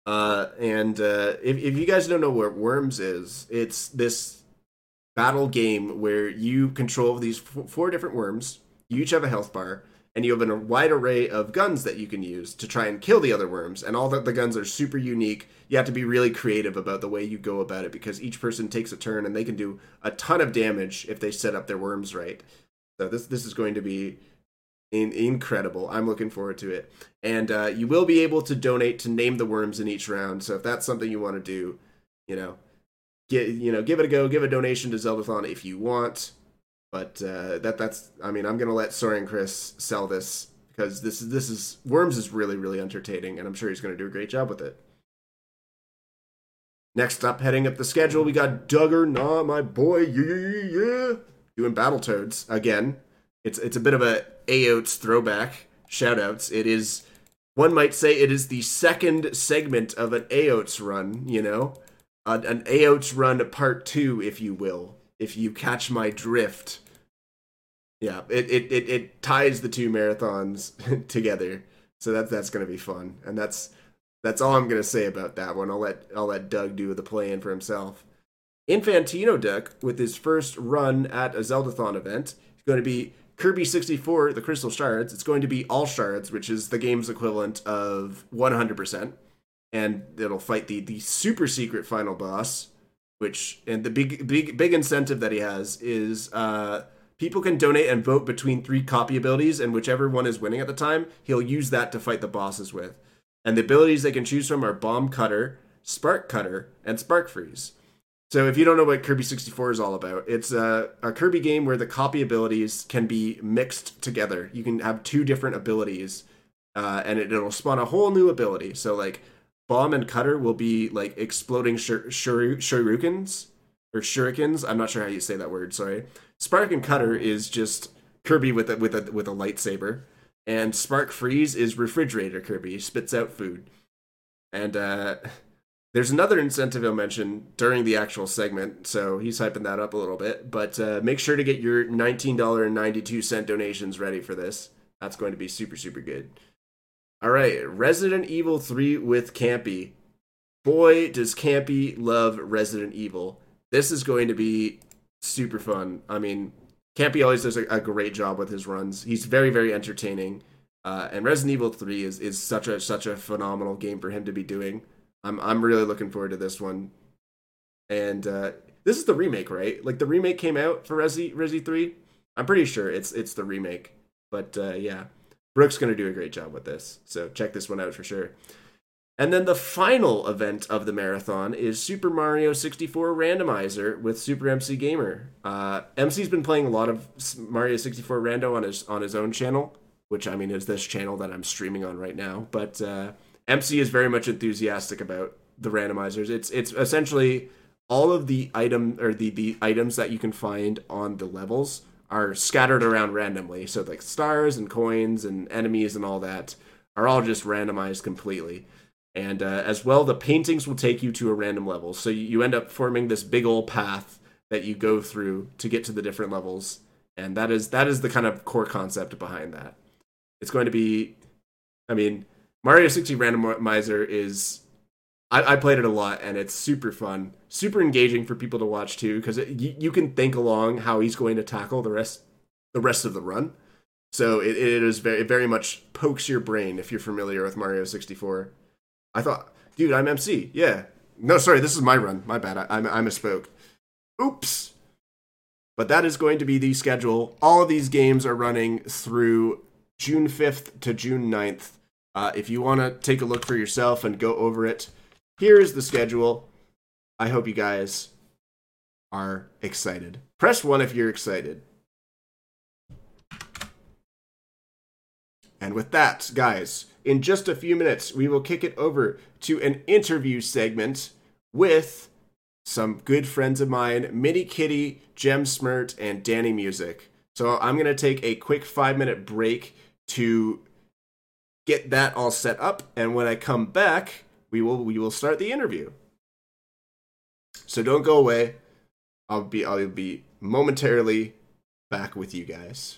If you guys don't know what Worms is, it's this battle game where you control these 4 different worms. You each have a health bar, and you have a wide array of guns that you can use to try and kill the other worms. And all the guns are super unique. You have to be really creative about the way you go about it, because each person takes a turn and they can do a ton of damage if they set up their worms right. So this is going to be incredible. I'm looking forward to it. And you will be able to donate to name the worms in each round. So if that's something you want to do, give it a go. Give a donation to Zeldathon if you want. But I'm gonna let Soaring Chris sell this, because this is Worms is really, really entertaining, and I'm sure he's gonna do a great job with it. Next up, heading up the schedule, we got Duggernaut, my boy, yeah, doing Battletoads again. It's a bit of a AOTS throwback. Shoutouts. It is, one might say, it is the second segment of an AOTS run. You know, an AOTS run part 2, if you will, if you catch my drift. Yeah, it ties the two marathons together, so that's gonna be fun, and that's all I'm gonna say about that one. I'll let Doug do the play-in for himself. Infantino Duck, with his first run at a Zeldathon event, is going to be Kirby 64, the Crystal Shards. It's going to be all shards, which is the game's equivalent of 100%, and it'll fight the super secret final boss, and the big incentive that he has is people can donate and vote between 3 copy abilities, and whichever one is winning at the time, he'll use that to fight the bosses with. And the abilities they can choose from are Bomb Cutter, Spark Cutter, and Spark Freeze. So if you don't know what Kirby 64 is all about, it's a Kirby game where the copy abilities can be mixed together. You can have 2 different abilities, and it'll spawn a whole new ability. So like Bomb and Cutter will be like exploding shurikens, or shurikens. I'm not sure how you say that word, sorry. Spark and Cutter is just Kirby with a lightsaber, and Spark Freeze is Refrigerator Kirby. He spits out food. And there's another incentive I'll mention during the actual segment, so he's hyping that up a little bit. But make sure to get your $19.92 donations ready for this. That's going to be super, super good. All right, Resident Evil 3 with Campy. Boy, does Campy love Resident Evil. This is going to be super fun. I mean, Campy always does a great job with his runs. He's very, very entertaining. And Resident Evil 3 is such a phenomenal game for him to be doing. I'm really looking forward to this one. And this is the remake, right? Like, the remake came out for Resi 3? I'm pretty sure it's the remake. But yeah, Brooke's going to do a great job with this. So check this one out for sure. And then the final event of the marathon is Super Mario 64 Randomizer with Super MC Gamer. MC's been playing a lot of Mario 64 Rando on his own channel, which, I mean, is this channel that I'm streaming on right now. But MC is very much enthusiastic about the randomizers. It's essentially all of the items that you can find on the levels are scattered around randomly. So like stars and coins and enemies and all that are all just randomized completely. And as well, the paintings will take you to a random level. So you end up forming this big old path that you go through to get to the different levels. And that is the kind of core concept behind that. It's going to be, I mean, Mario 60 Randomizer is, I played it a lot, and it's super fun, super engaging for people to watch too, because you can think along how he's going to tackle the rest of the run. So it is very, very much pokes your brain if you're familiar with Mario 64. I thought, dude, I'm MC. Yeah. No, sorry, this is my run. My bad. I misspoke. Oops. But that is going to be the schedule. All of these games are running through June 5th to June 9th. If you want to take a look for yourself and go over it, here is the schedule. I hope you guys are excited. Press 1 if you're excited. And with that, guys, in just a few minutes, we will kick it over to an interview segment with some good friends of mine, Mini Kitty, Gem Smirt, and Danny Music. So I'm going to take a quick 5-minute break to get that all set up, and when I come back, we will start the interview. So don't go away. I'll be momentarily back with you guys.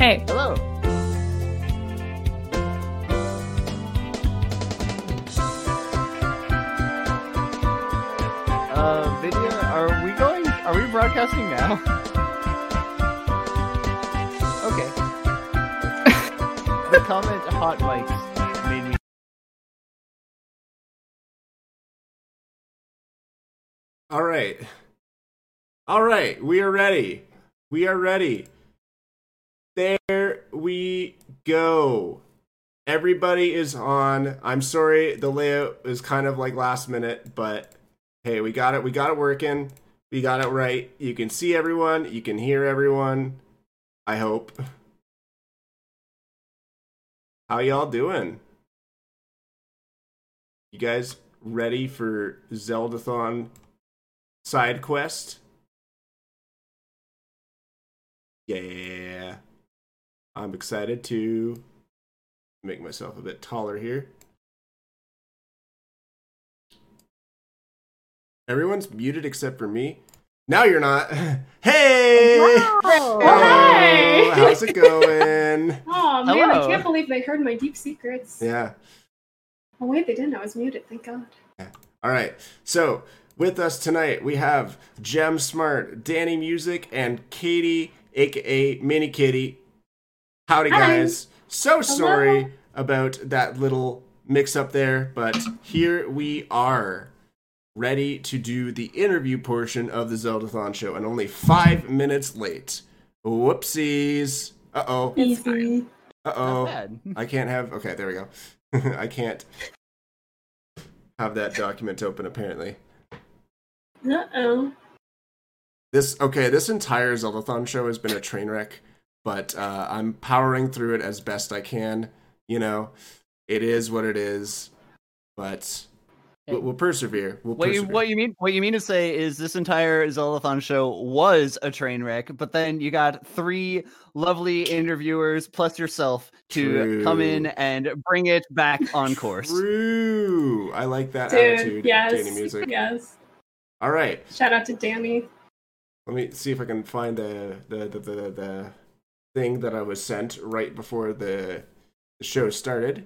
Hey. Hello. Video, are we broadcasting now? Okay. The comment hot mics made me. All right, we are ready. There we go. Everybody is on. I'm sorry, the layout is kind of like last minute, but hey, we got it working. We got it right. You can see everyone, you can hear everyone. I hope. How y'all doing? You guys ready for Zeldathon side quest? Yeah. I'm excited to make myself a bit taller here. Everyone's muted except for me. Now you're not. Hey! Wow. Hello. Hey! How's it going? Oh man, Hello. I can't believe they heard my deep secrets. Yeah. Oh wait, they didn't. I was muted. Thank God. All right. So, with us tonight, we have Gem Smart, Danny Music, and Katie, aka Mini Kitty. Howdy, Hi. guys. So sorry about that little mix up there, but here we are, ready to do the interview portion of the Zeldathon show, and only 5 minutes late. Whoopsies. Uh-oh. Easy. Uh-oh. Not bad. I can't have... Okay, there we go. I can't have that document open, apparently. Uh-oh. This entire Zeldathon show has been a train wreck, but I'm powering through it as best I can. You know, it is what it is, but we'll persevere. What you mean to say is this entire Zeldathon show was a train wreck, but then you got 3 lovely interviewers plus yourself to come in and bring it back on course. True. I like that Dude, attitude, yes. Danny Music. Yes. All right. Shout out to Danny. Let me see if I can find the thing that I was sent right before the show started.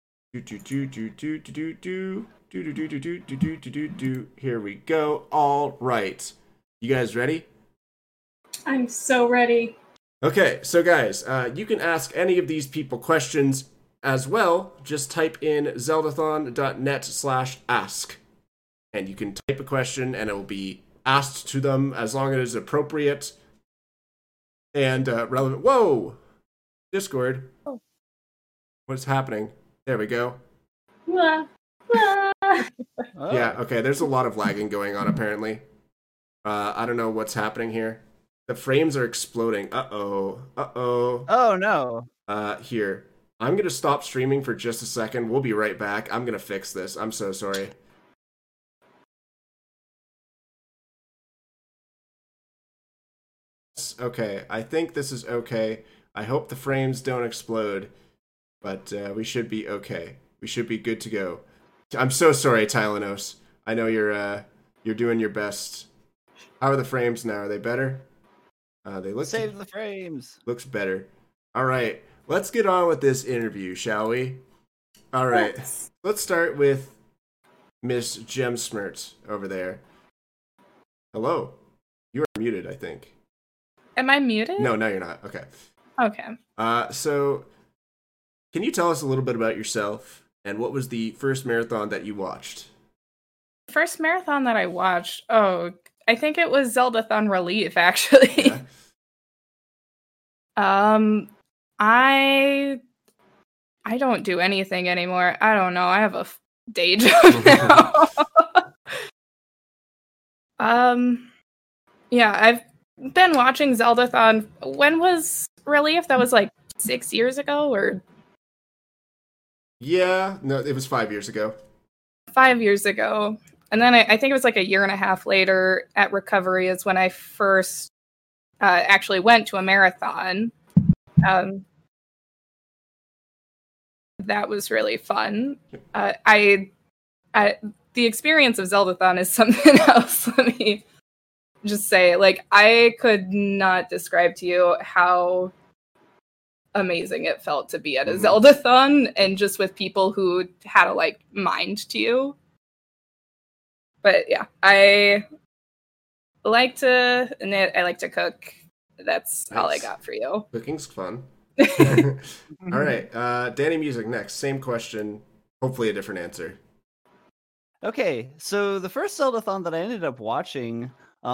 Here we go. All right. You guys ready? I'm so ready. Okay, so guys, you can ask any of these people questions as well. Just type in zeldathon.net/ask. And you can type a question and it will be asked to them as long as it is appropriate and relevant. Whoa! Discord. Oh. What's happening? There we go. Wah, wah. Oh. Yeah, okay, there's a lot of lagging going on apparently. I don't know what's happening here. The frames are exploding. Uh-oh. Oh no. Here. I'm gonna stop streaming for just a second. We'll be right back. I'm gonna fix this. I'm so sorry. Okay, I think this is okay. I hope the frames don't explode, but we should be okay. We should be good to go. I'm so sorry, Tylenos. I know you're doing your best. How are the frames now? Are they better? They look Save the frames. looks better. All right, let's get on with this interview, shall we? All right, let's start with Miss Gem Smirt over there. Hello. You are muted, I think. Am I muted? No, you're not. Okay. Okay. So, can you tell us a little bit about yourself and what was the first marathon that you watched? First marathon that I watched, I think it was Zeldathon Relief, actually. Yeah. I don't do anything anymore. I don't know. I have a day job now. Yeah, I've been watching Zeldathon. When was Relief? That was like 6 years ago, or Yeah, no, it was 5 years ago. 5 years ago. And then I think it was like a year and a half later at Recovery is when I first actually went to a marathon. That was really fun. The experience of Zeldathon is something else. Let me just say, like, I could not describe to you how amazing it felt to be at a Mhm. Zeldathon and just with people who had a like mind to you. But yeah, I like to knit, I like to cook. That's all I Nice. got for you. Cooking's fun. All right, Danny Music next. Same question. Hopefully a different answer. Okay, so the first Zeldathon that I ended up watching,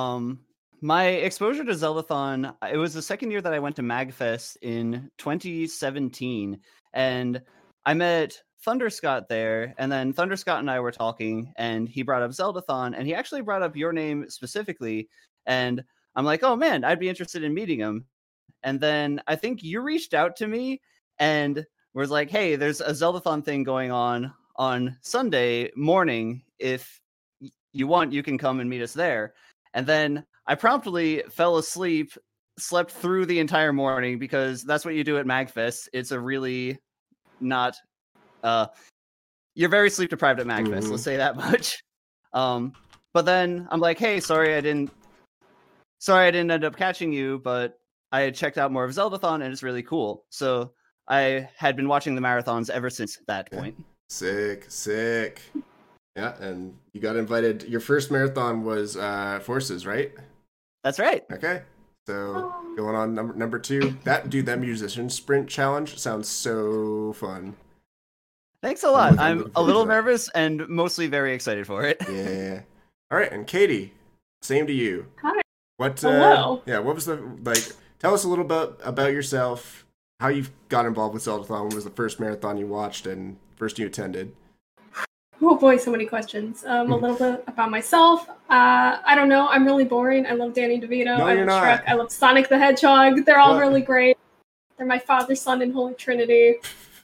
my exposure to Zeldathon, it was the second year that I went to MagFest in 2017, and I met Thunderscott there, and then Thunderscott and I were talking, and he brought up Zeldathon, and he actually brought up your name specifically, and I'm like, oh man, I'd be interested in meeting him. And then I think you reached out to me and was like, hey, there's a Zeldathon thing going on Sunday morning. If you want, you can come and meet us there. And then I promptly fell asleep, slept through the entire morning because that's what you do at MagFest. It's a really not you're very sleep deprived at MagFest, let's say that much. But then I'm like, hey, sorry I didn't end up catching you, but I had checked out more of Zeldathon and it's really cool. So I had been watching the marathons ever since that point. Sick. Yeah, and you got invited. Your first marathon was Forces, right? That's right. Okay. So going on number 2. That musician sprint challenge sounds so fun. Thanks a lot. looking I'm a forward little to that. nervous and mostly very excited for it. Yeah. All right, and Katie, same to you. Hi. What? Hello. Yeah. What was the like? Tell us a little bit about yourself. How you got involved with Zeldathon? When was the first marathon you watched and first you attended? Oh boy, so many questions. A little bit about myself. I don't know. I'm really boring. I love Danny DeVito. No, I you're love not. Shrek. I love Sonic the Hedgehog. They're all What? really great. They're my Father, Son, and Holy Trinity.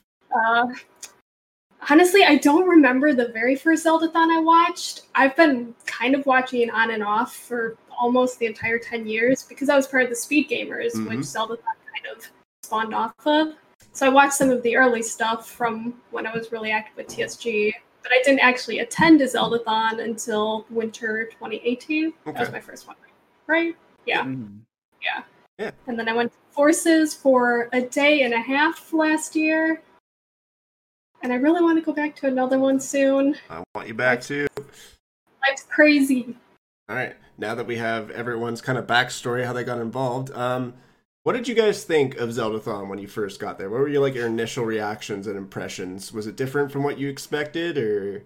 Honestly, I don't remember the very first Zeldathon I watched. I've been kind of watching on and off for almost the entire 10 years because I was part of the Speed Gamers, which Zeldathon kind of spawned off of. So I watched some of the early stuff from when I was really active with TSG, but I didn't actually attend a Zeldathon until winter 2018. That was Okay. my first one, right? Yeah. Mhm. Yeah. And then I went to Forces for a day and a half last year. And I really want to go back to another one soon. I want you back too. Life's crazy. All right. Now that we have everyone's kind of backstory, how they got involved, what did you guys think of Zeldathon when you first got there? What were your initial reactions and impressions? Was it different from what you expected, or?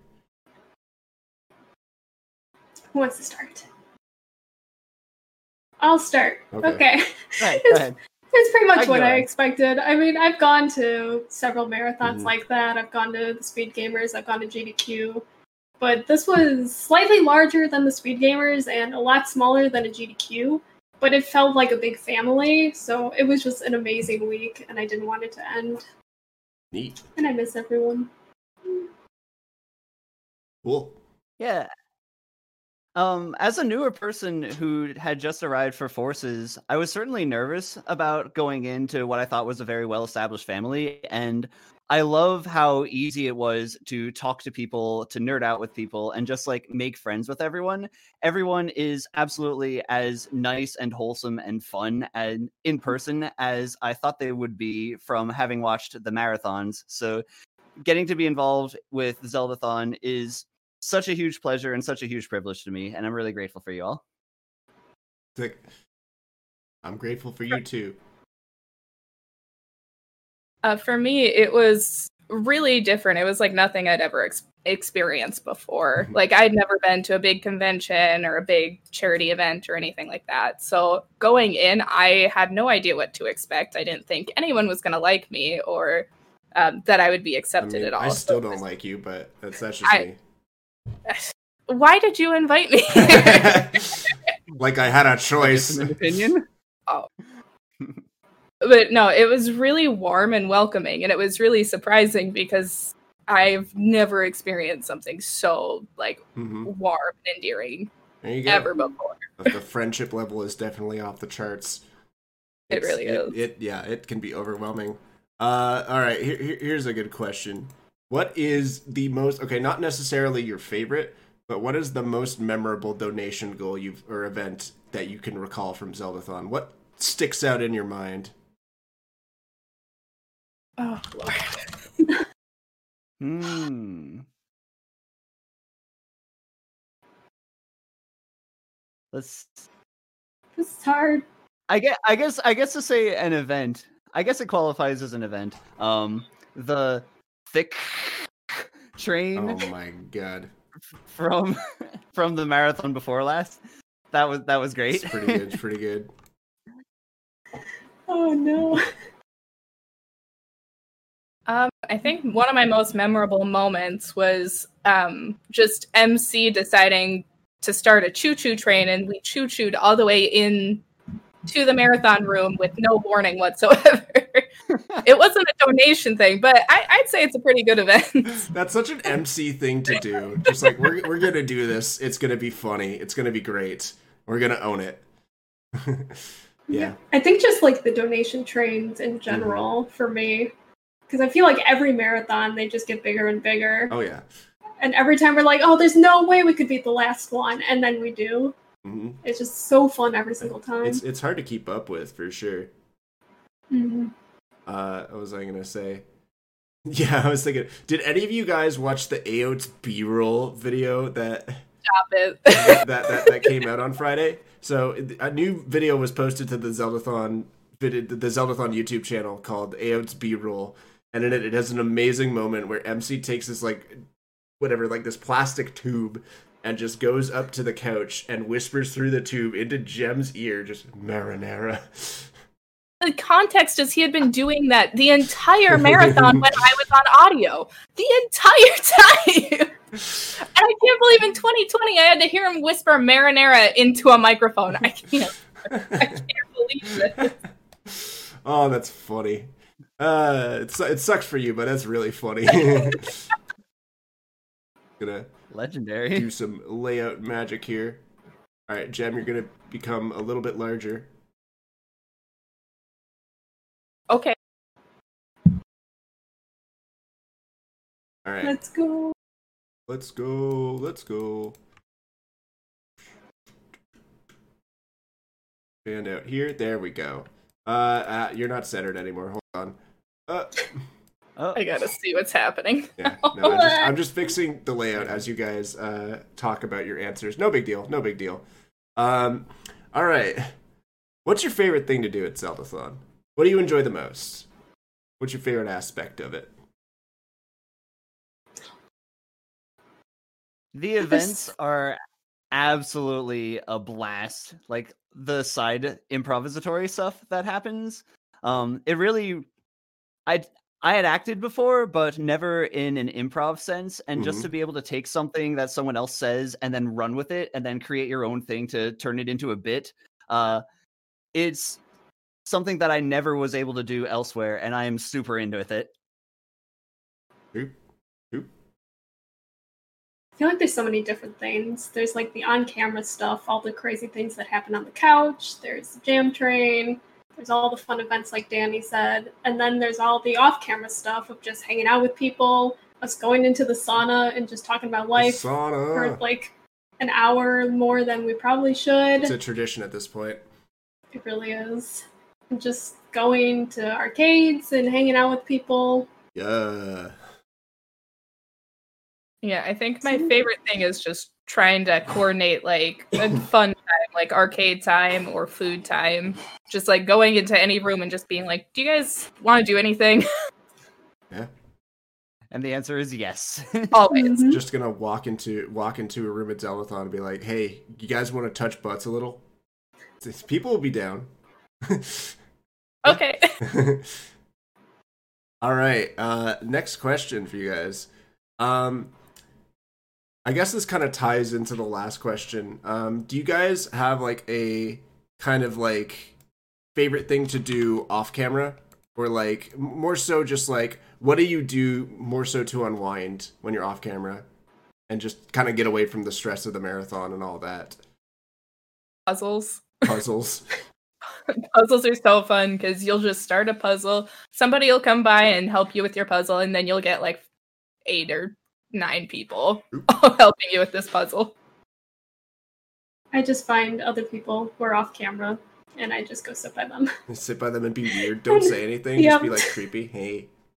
Who wants to start? I'll start. Okay. Okay. Go ahead. It's pretty I much can what go I ahead. expected. I mean, I've gone to several marathons Mhm. like that. I've gone to the Speed Gamers. I've gone to GDQ. But this was slightly larger than the Speed Gamers and a lot smaller than a GDQ. But it felt like a big family. So it was just an amazing week, and I didn't want it to end. Neat. And I miss everyone. Cool. Yeah. As a newer person who had just arrived for Forces, I was certainly nervous about going into what I thought was a very well-established family, and I love how easy it was to talk to people, to nerd out with people, and just make friends with everyone. Everyone is absolutely as nice and wholesome and fun and in person as I thought they would be from having watched the marathons. So getting to be involved with Zeldathon is such a huge pleasure and such a huge privilege to me, and I'm really grateful for you all. Sick. I'm grateful for you too. For me, it was really different. It was like nothing I'd ever experienced before. Like I'd never been to a big convention or a big charity event or anything like that. So going in, I had no idea what to expect. I didn't think anyone was going to like me or that I would be accepted at all. I still So don't like you, but that's just I- Why did you invite me? me. Like I had a choice. An opinion? But no, it was really warm and welcoming, and it was really surprising because I've never experienced something so Mhm. warm and endearing There you go. ever before. The friendship level is definitely off the charts. It really is. It can be overwhelming. All right, here's a good question. What is the most, okay, not necessarily your favorite, but what is the most memorable donation goal or event that you can recall from Zeldathon? What sticks out in your mind? Oh Lord. Let's. This is hard. I guess to say an event. I guess it qualifies as an event. The thick train. Oh my god. From the marathon before last. That was great. It's pretty good. It's pretty good. Oh no. I think one of my most memorable moments was just MC deciding to start a choo-choo train, and we choo-chooed all the way in to the marathon room with no warning whatsoever. It wasn't a donation thing, but I'd say it's a pretty good event. That's such an MC thing to do. Just like, we're gonna do this. It's gonna be funny. It's gonna be great. We're gonna own it. Yeah. I think just like the donation trains in general for me, because I feel like every marathon they just get bigger and bigger. Oh yeah. And every time we're like, oh, there's no way we could beat the last one, and then we do. Mm-hmm. It's just so fun every single time. It's hard to keep up with for sure. Mm-hmm. What was I gonna say? Yeah, I was thinking. Did any of you guys watch the AOT's B-roll video that Stop it. that came out on Friday? So a new video was posted to the Zeldathon YouTube channel called AOT's B-roll, and in it has an amazing moment where MC takes this this plastic tube and just goes up to the couch and whispers through the tube into Jem's ear, just marinara. The context is he had been doing that the entire marathon when I was on audio. The entire time! And I can't believe in 2020 I had to hear him whisper marinara into a microphone. I can't believe it. Oh, that's funny. It sucks for you, but that's really funny. Gonna legendary. Do some layout magic here. All right, Jem, you're gonna become a little bit larger. Okay. All right. Let's go. Let's go. Let's go. Stand out here. There we go. You're not centered anymore. Hold on. I gotta see what's happening. Yeah, no, I'm just fixing the layout as you guys talk about your answers. No big deal. No big deal. All right. What's your favorite thing to do at Zeldathon? What do you enjoy the most? What's your favorite aspect of it? The events are absolutely a blast. Like the side improvisatory stuff that happens. It really, I had acted before, but never in an improv sense. And just to be able to take something that someone else says and then run with it and then create your own thing to turn it into a bit. It's something that I never was able to do elsewhere, and I am super into it. I feel like there's so many different things. There's like the on-camera stuff, all the crazy things that happen on the couch. There's the jam train. There's all the fun events like Danny said. And then there's all the off-camera stuff of just hanging out with people, us going into the sauna and just talking about life for like an hour more than we probably should. It's a tradition at this point. It really is. And just going to arcades and hanging out with people. Yeah. Yeah, I think my favorite thing is just trying to coordinate like a fun time, like arcade time or food time. Just like going into any room and just being like, do you guys want to do anything? Yeah. And the answer is yes. Always. Just gonna walk into a room at Zeldathon and be like, hey, you guys want to touch butts a little? People will be down. Okay. All right. Next question for you guys. I guess this kind of ties into the last question. Do you guys have like a kind of like favorite thing to do off camera, or like more so just like what do you do more so to unwind when you're off camera and just kind of get away from the stress of the marathon and all that? Puzzles. Puzzles are so fun because you'll just start a puzzle. Somebody will come by and help you with your puzzle, and then you'll get like 8 or 9 people helping you with this puzzle. I just find other people who are off camera and I just go sit by them. Sit by them and be weird. Don't say anything. Yep. Just be like creepy. Hey.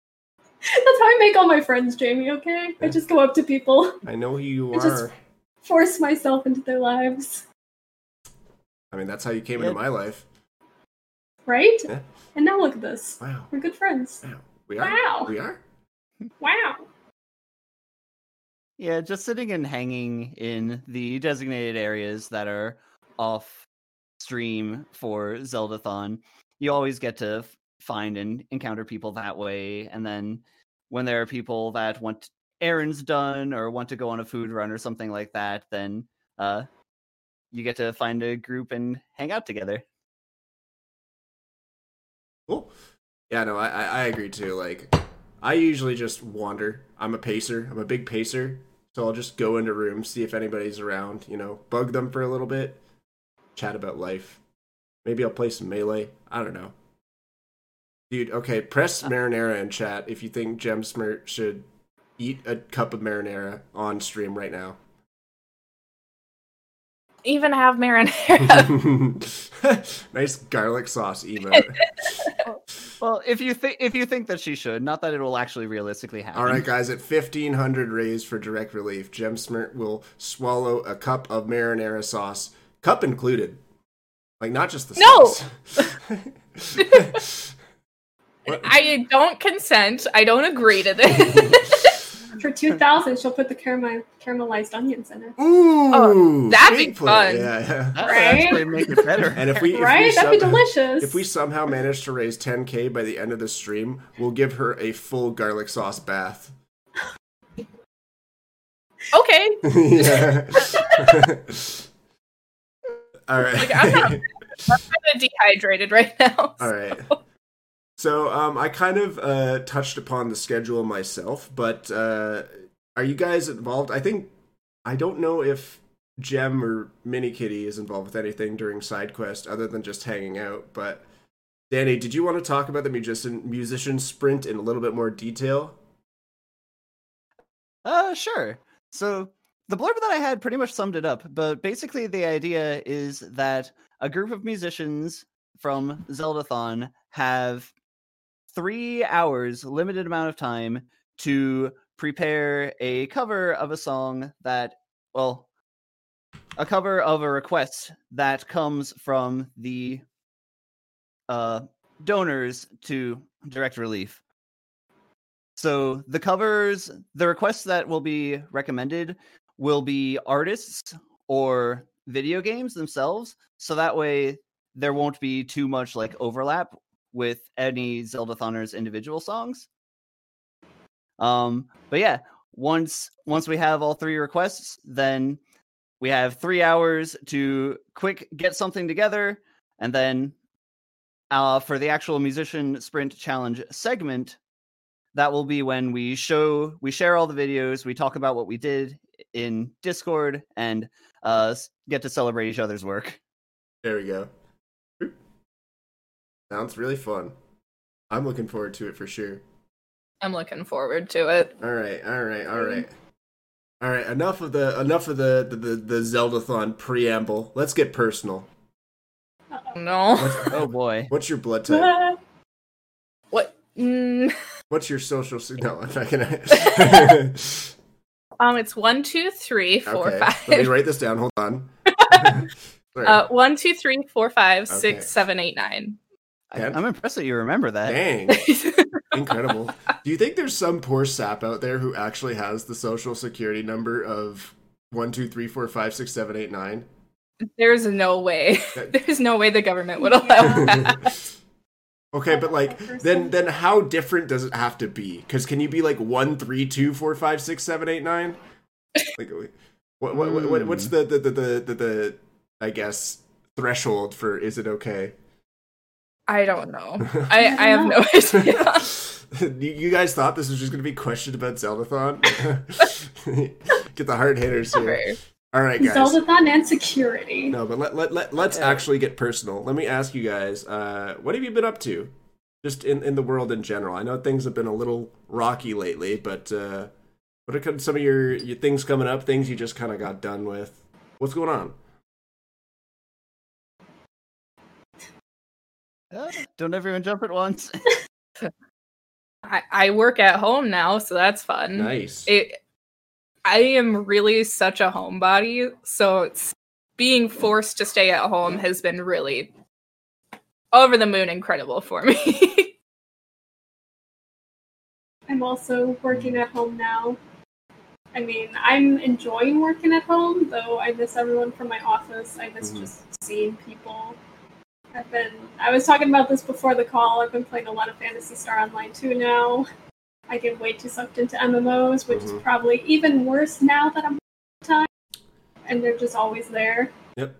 I make all my friends, Jamie, okay? I just go up to people, I know who you I just- are. force myself into their lives. I mean, that's how you came Yeah. into my life. Right? Yeah. And now look at this. Wow. We're good friends. Wow. We are? Wow. We are? Wow. Yeah, just sitting and hanging in the designated areas that are off stream for Zeldathon. You always get to find and encounter people that way. And then when there are people that want errands done or want to go on a food run or something like that, then you get to find a group and hang out together. Cool. Yeah, no, I agree too. Like, I usually just wander. I'm a pacer. I'm a big pacer. So I'll just go into rooms, see if anybody's around, you know, bug them for a little bit, chat about life. Maybe I'll play some Melee. I don't know. Dude, okay, press marinara in chat if you think Gemsmert should eat a cup of marinara on stream right now. Even have marinara. Nice garlic sauce emote. Well, if you think that she should, not that it will actually realistically happen. All right, guys, at 1,500 raise for direct relief, Gemsmert will swallow a cup of marinara sauce, cup included. Like, not just the sauce. I don't consent. I don't agree to this. For 2,000, she'll put the caramelized onions in it. Ooh, that'd big be play. fun. Yeah. That would Right? actually make it better. And if we Right? That'd be delicious. If we somehow manage to raise 10K by the end of the stream, we'll give her a full garlic sauce bath. Okay. Yeah. All right. Like, I'm kind of dehydrated right now. All right. So I kind of touched upon the schedule myself, but are you guys involved? I don't know if Gem or Minikitty is involved with anything during SideQuest other than just hanging out. But Danny, did you want to talk about the musician sprint in a little bit more detail? Sure. So the blurb that I had pretty much summed it up, but basically the idea is that a group of musicians from Zeldathon have 3 hours, limited amount of time, to prepare a cover of a song that, well, a cover of a request that comes from the donors to Direct Relief. So the requests that will be recommended will be artists or video games themselves. So that way there won't be too much like overlap with any Zeldathoners' individual songs. But yeah, once we have all 3 requests, then we have 3 hours to quick get something together, and then for the actual musician sprint challenge segment, that will be when we share all the videos, we talk about what we did in Discord, and get to celebrate each other's work. There we go. Sounds really fun. I'm looking forward to it for sure. I'm looking forward to it. All right. Enough of the Zeldathon preamble. Let's get personal. No. Oh boy. What's your blood type? What? What's your social? No, I'm not gonna. It's 1, 2, 3, 4, Okay, 5. let me write this down. Hold on. Sorry. 1, 2, 3, 4, 5, Okay. 6, 7, 8, 9. I'm impressed that you remember that. Dang. Incredible. Do you think there's some poor sap out there who actually has the social security number of 1, 2, 3, 4, 5, 6, 7, 8, 9? There's no way. There's no way the government would allow that. Okay, but like, then how different does it have to be? Because can you be like 1, 3, 2, 4, 5, 6, 7, 8, 9? Like, what's the I guess threshold for is it okay? I don't know. I have no idea. You guys thought this was just going to be questioned about Zeldathon? Get the hard hitters here. Sure. All right, guys. Zeldathon and security. No, but let's actually get personal. Let me ask you guys, what have you been up to? Just in the world in general. I know things have been a little rocky lately, but what are some of your things coming up, things you just kind of got done with? What's going on? Don't everyone jump at once. I work at home now, so that's fun. Nice. I am really such a homebody, so being forced to stay at home has been really over the moon incredible for me. I'm also working at home now. I mean, I'm enjoying working at home, though I miss everyone from my office. I miss just seeing people. I was talking about this before the call. I've been playing a lot of Phantasy Star Online 2 now. I get way too sucked into MMOs, which is probably even worse now that I'm time, and they're just always there. Yep.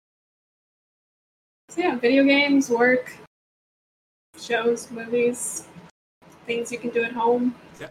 So yeah, video games, work, shows, movies, things you can do at home.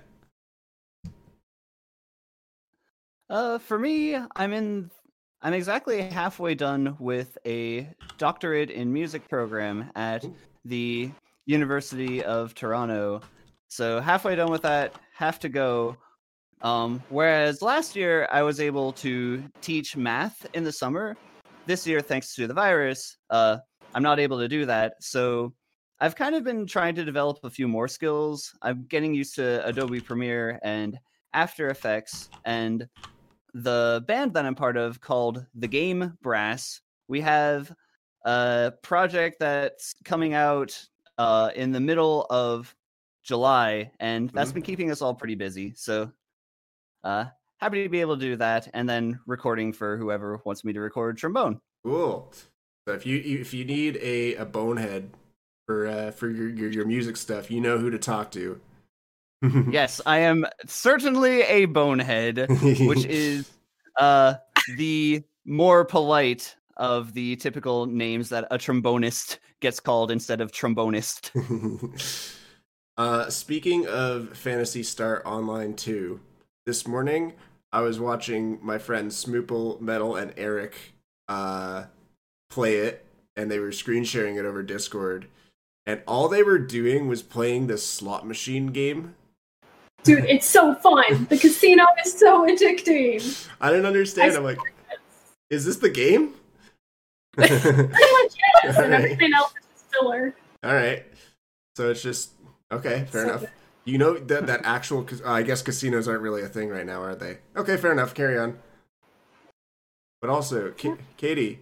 Yeah. For me, I'm exactly halfway done with a doctorate in music program at the University of Toronto. So halfway done with that, have to go. Whereas last year I was able to teach math in the summer. This year, thanks to the virus, I'm not able to do that. So I've kind of been trying to develop a few more skills. I'm getting used to Adobe Premiere and After Effects, and the band that I'm part of called The Game Brass. We have a project that's coming out in the middle of July, and that's been keeping us all pretty busy. So happy to be able to do that, and then recording for whoever wants me to record trombone. Cool. So if you need a bonehead for your music stuff, you know who to talk to. Yes, I am certainly a bonehead, which is the more polite of the typical names that a trombonist gets called instead of trombonist. Speaking of Phantasy Star Online 2, this morning I was watching my friends Smoople, Metal, and Eric play it, and they were screen sharing it over Discord, and all they were doing was playing this slot machine game. Dude, it's so fun. The casino is so addicting. I didn't understand. I'm like, is this the game? Pretty much yes, and everything else is filler. All right. So it's just, okay, fair enough. You know that actual, I guess casinos aren't really a thing right now, are they? Okay, fair enough. Carry on. But also, Katie,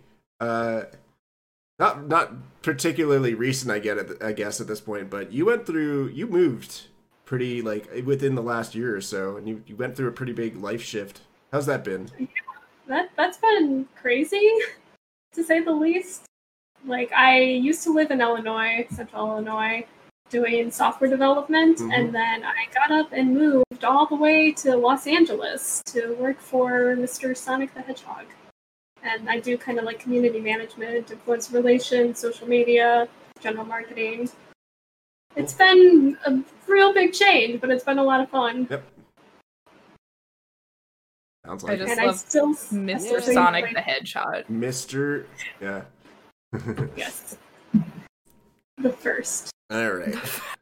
not particularly recent, I guess at this point, but you moved pretty within the last year or so, and you went through a pretty big life shift. How's that been? Yeah, that's been crazy, to say the least. I used to live in Illinois, Central Illinois, doing software development, and then I got up and moved all the way to Los Angeles to work for Mr. Sonic the Hedgehog. And I do kind of community management, influencer relations, social media, general marketing. It's been a real big change, but it's been a lot of fun. Yep. Sounds like I just and love I still Mr. Sonic the Hedgehog. Mr. Yeah. Yes. The first. All right.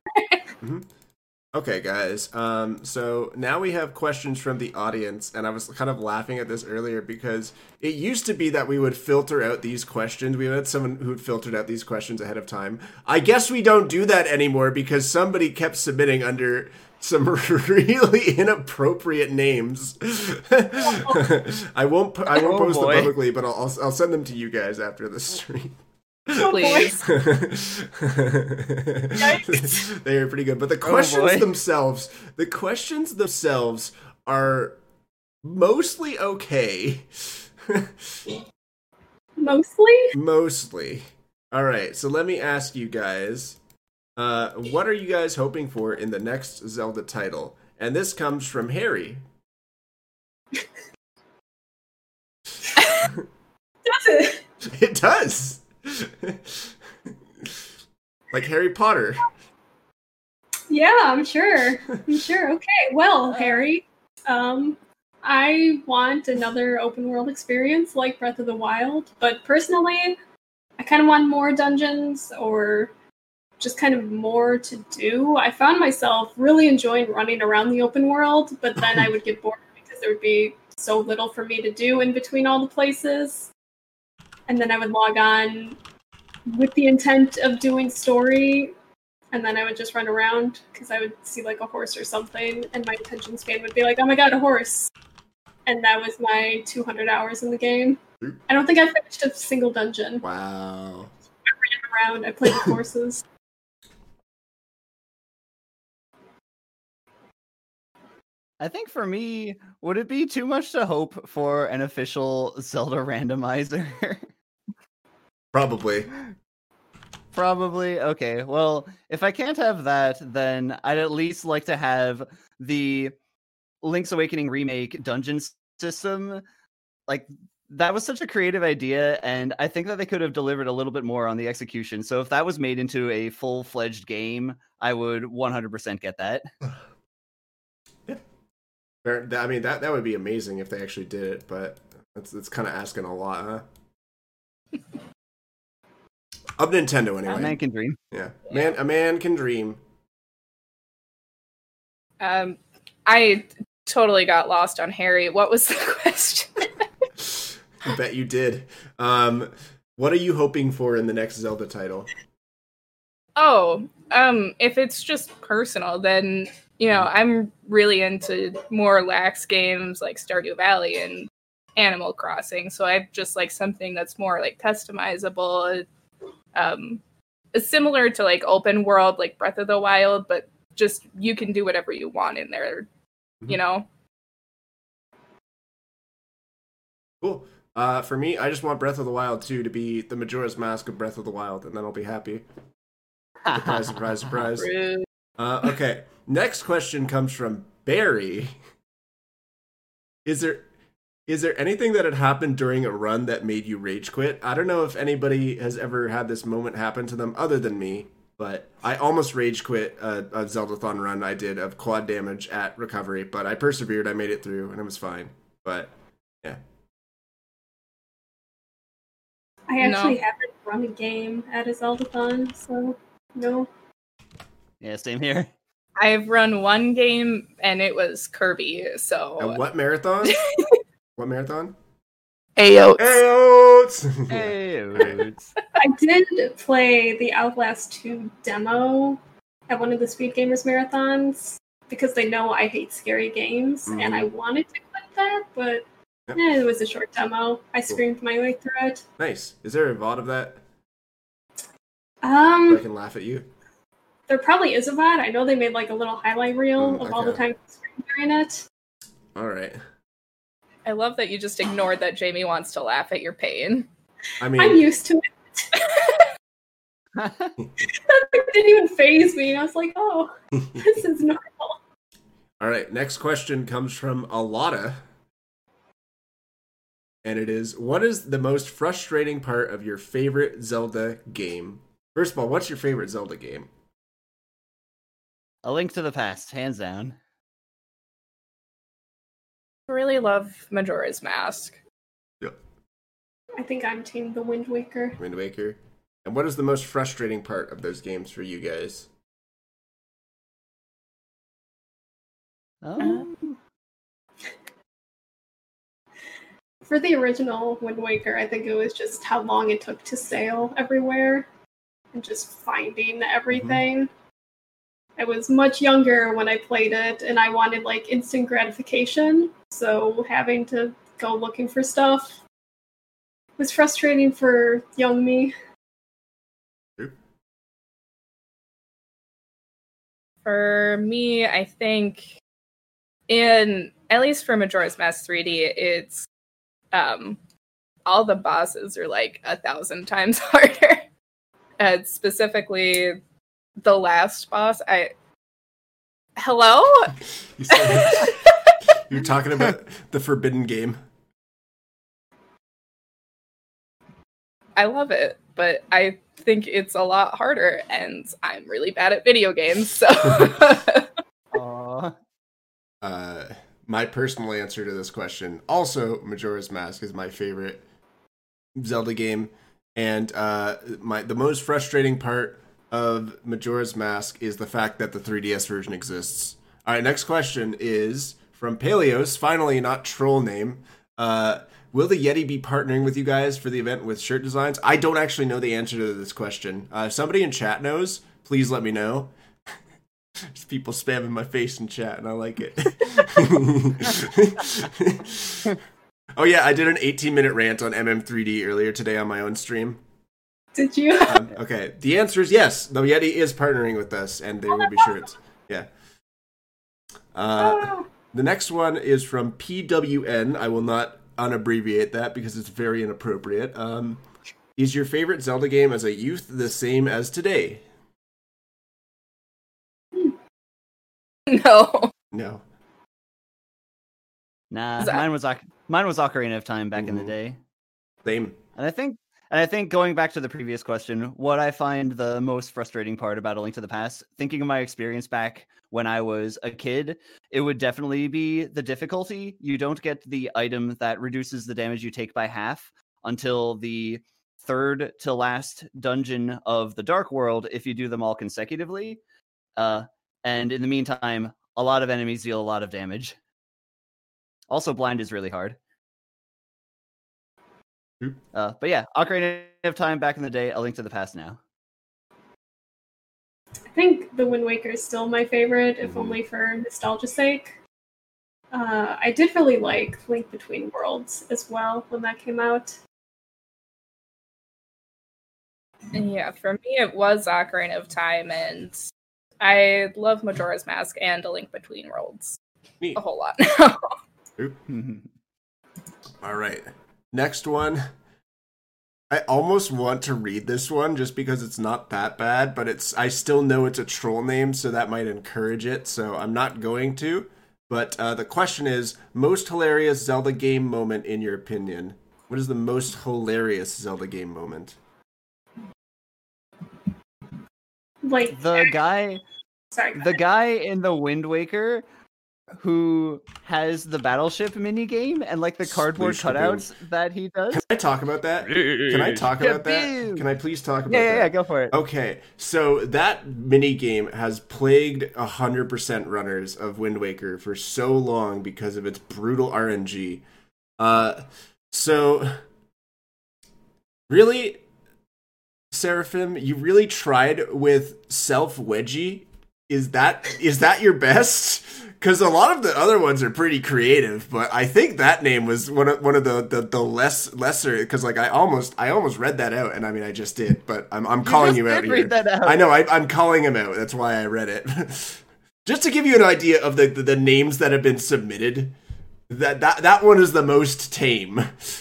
Okay, guys. So now we have questions from the audience, and I was kind of laughing at this earlier because it used to be that we would filter out these questions. We had someone who'd filtered out these questions ahead of time. I guess we don't do that anymore because somebody kept submitting under some really inappropriate names. I won't post them publicly, but I'll send them to you guys after the stream. Please. They are pretty good, but the questions themselves are mostly okay. Mostly. All right, so let me ask you guys, what are you guys hoping for in the next Zelda title? And this comes from Harry. Does it? It does. Like Harry Potter. Yeah, I'm sure. Okay, well, Harry, I want another open world experience like Breath of the Wild, but personally, I kind of want more dungeons or just kind of more to do. I found myself really enjoying running around the open world, but then I would get bored because there would be so little for me to do in between all the places. And then I would log on with the intent of doing story and then I would just run around because I would see like a horse or something, and my attention span would be like, "Oh my god, a horse!" And that was my 200 hours in the game. I don't think I finished a single dungeon. Wow. I ran around. I played with horses. I think for me, would it be too much to hope for an official Zelda randomizer? Probably. Probably. Okay. Well, if I can't have that, then I'd at least like to have the Link's Awakening remake dungeon system. Like, that was such a creative idea, and I think that they could have delivered a little bit more on the execution. So if that was made into a full-fledged game, I would 100% get that. Yeah. I mean, that would be amazing if they actually did it, but that's kind of asking a lot, huh? Of Nintendo, anyway. A man can dream. Yeah. A man can dream. I totally got lost on Harry. What was the question? I bet you did. What are you hoping for in the next Zelda title? Oh, if it's just personal, then, you know, I'm really into more lax games like Stardew Valley and Animal Crossing. So I just like something that's more like customizable, similar to like open world, like Breath of the Wild, but just you can do whatever you want in there, you know? Cool. For me, I just want Breath of the Wild 2 to be the Majora's Mask of Breath of the Wild, and then I'll be happy. Surprise, surprise, surprise. Okay, next question comes from Barry. Is there anything that had happened during a run that made you rage quit? I don't know if anybody has ever had this moment happen to them other than me, but I almost rage quit a Zeldathon run I did of quad damage at recovery, but I persevered, I made it through, and it was fine. But, yeah. I actually haven't run a game at a Zeldathon, so no. Yeah, same here. I've run one game, and it was Kirby, so... And what marathon? What marathon? Ayotes. Ayotes! Hey, I did play the Outlast 2 demo at one of the Speed Gamers marathons because they know I hate scary games, and I wanted to quit that, but it was a short demo. I screamed my way through it. Nice. Is there a VOD of that? So I can laugh at you? There probably is a VOD. I know they made like a little highlight reel of all the times I screamed during it. Alright. I love that you just ignored that Jamie wants to laugh at your pain. I mean, I'm used to it. That didn't even faze me. I was like, oh, this is normal. Alright, next question comes from Alada. And it is, what is the most frustrating part of your favorite Zelda game? First of all, what's your favorite Zelda game? A Link to the Past, hands down. I really love Majora's Mask. Yep. I think I'm team The Wind Waker. Wind Waker. And what is the most frustrating part of those games for you guys? For the original Wind Waker, I think it was just how long it took to sail everywhere and just finding everything. I was much younger when I played it, and I wanted like instant gratification, so having to go looking for stuff was frustrating for young me. For me, I think at least for Majora's Mask 3D, it's all the bosses are like 1,000 times harder. Specifically, the last boss. Hello? You're talking about the Forbidden Game. I love it, but I think it's a lot harder, and I'm really bad at video games, so... My personal answer to this question, also Majora's Mask is my favorite Zelda game, and the most frustrating part of Majora's Mask is the fact that the 3DS version exists. All right, next question is from Paleos, finally not troll name. Will the Yeti be partnering with you guys for the event with shirt designs? I don't actually know the answer to this question. If somebody in chat knows, please let me know. There's people spamming my face in chat, and I like it. Oh yeah, I did an 18-minute rant on MM3D earlier today on my own stream. Did you? Okay, the answer is yes. The Yeti is partnering with us, and they will be shirts. Yeah. The next one is from PWN. I will not unabbreviate that because it's very inappropriate. Is your favorite Zelda game as a youth the same as today? No. No. Nah, mine was Ocarina of Time back in the day. Same. And I think going back to the previous question, what I find the most frustrating part about A Link to the Past, thinking of my experience back when I was a kid, it would definitely be the difficulty. You don't get the item that reduces the damage you take by half until the third to last dungeon of the Dark World if you do them all consecutively. And in the meantime, a lot of enemies deal a lot of damage. Also, blind is really hard. But yeah, Ocarina of Time back in the day, A Link to the Past now. I think The Wind Waker is still my favorite, if only for nostalgia's sake. I did really like Link Between Worlds as well when that came out. Yeah, for me it was Ocarina of Time, and I love Majora's Mask and A Link Between Worlds a whole lot now. All right. Next one. I almost want to read this one just because it's not that bad, but I still know it's a troll name, so that might encourage it, so I'm not going to. But the question is, most hilarious Zelda game moment in your opinion? What is the most hilarious Zelda game moment? Like The guy in the Wind Waker who has the battleship minigame and like the cardboard Sploosh cutouts that he does. Can I talk about that? Can I talk about that? Can I please talk about that? Yeah, go for it. Okay, so that minigame has plagued 100% runners of Wind Waker for so long because of its brutal RNG. So, really, Seraphim, you really tried with Self Wedgie? Is that your best? Because a lot of the other ones are pretty creative, but I think that name was one of the lesser. Because like I almost read that out, and I mean I just did, but I'm calling you out here. Read that out. I know I'm calling him out. That's why I read it. Just to give you an idea of the names that have been submitted, that one is the most tame.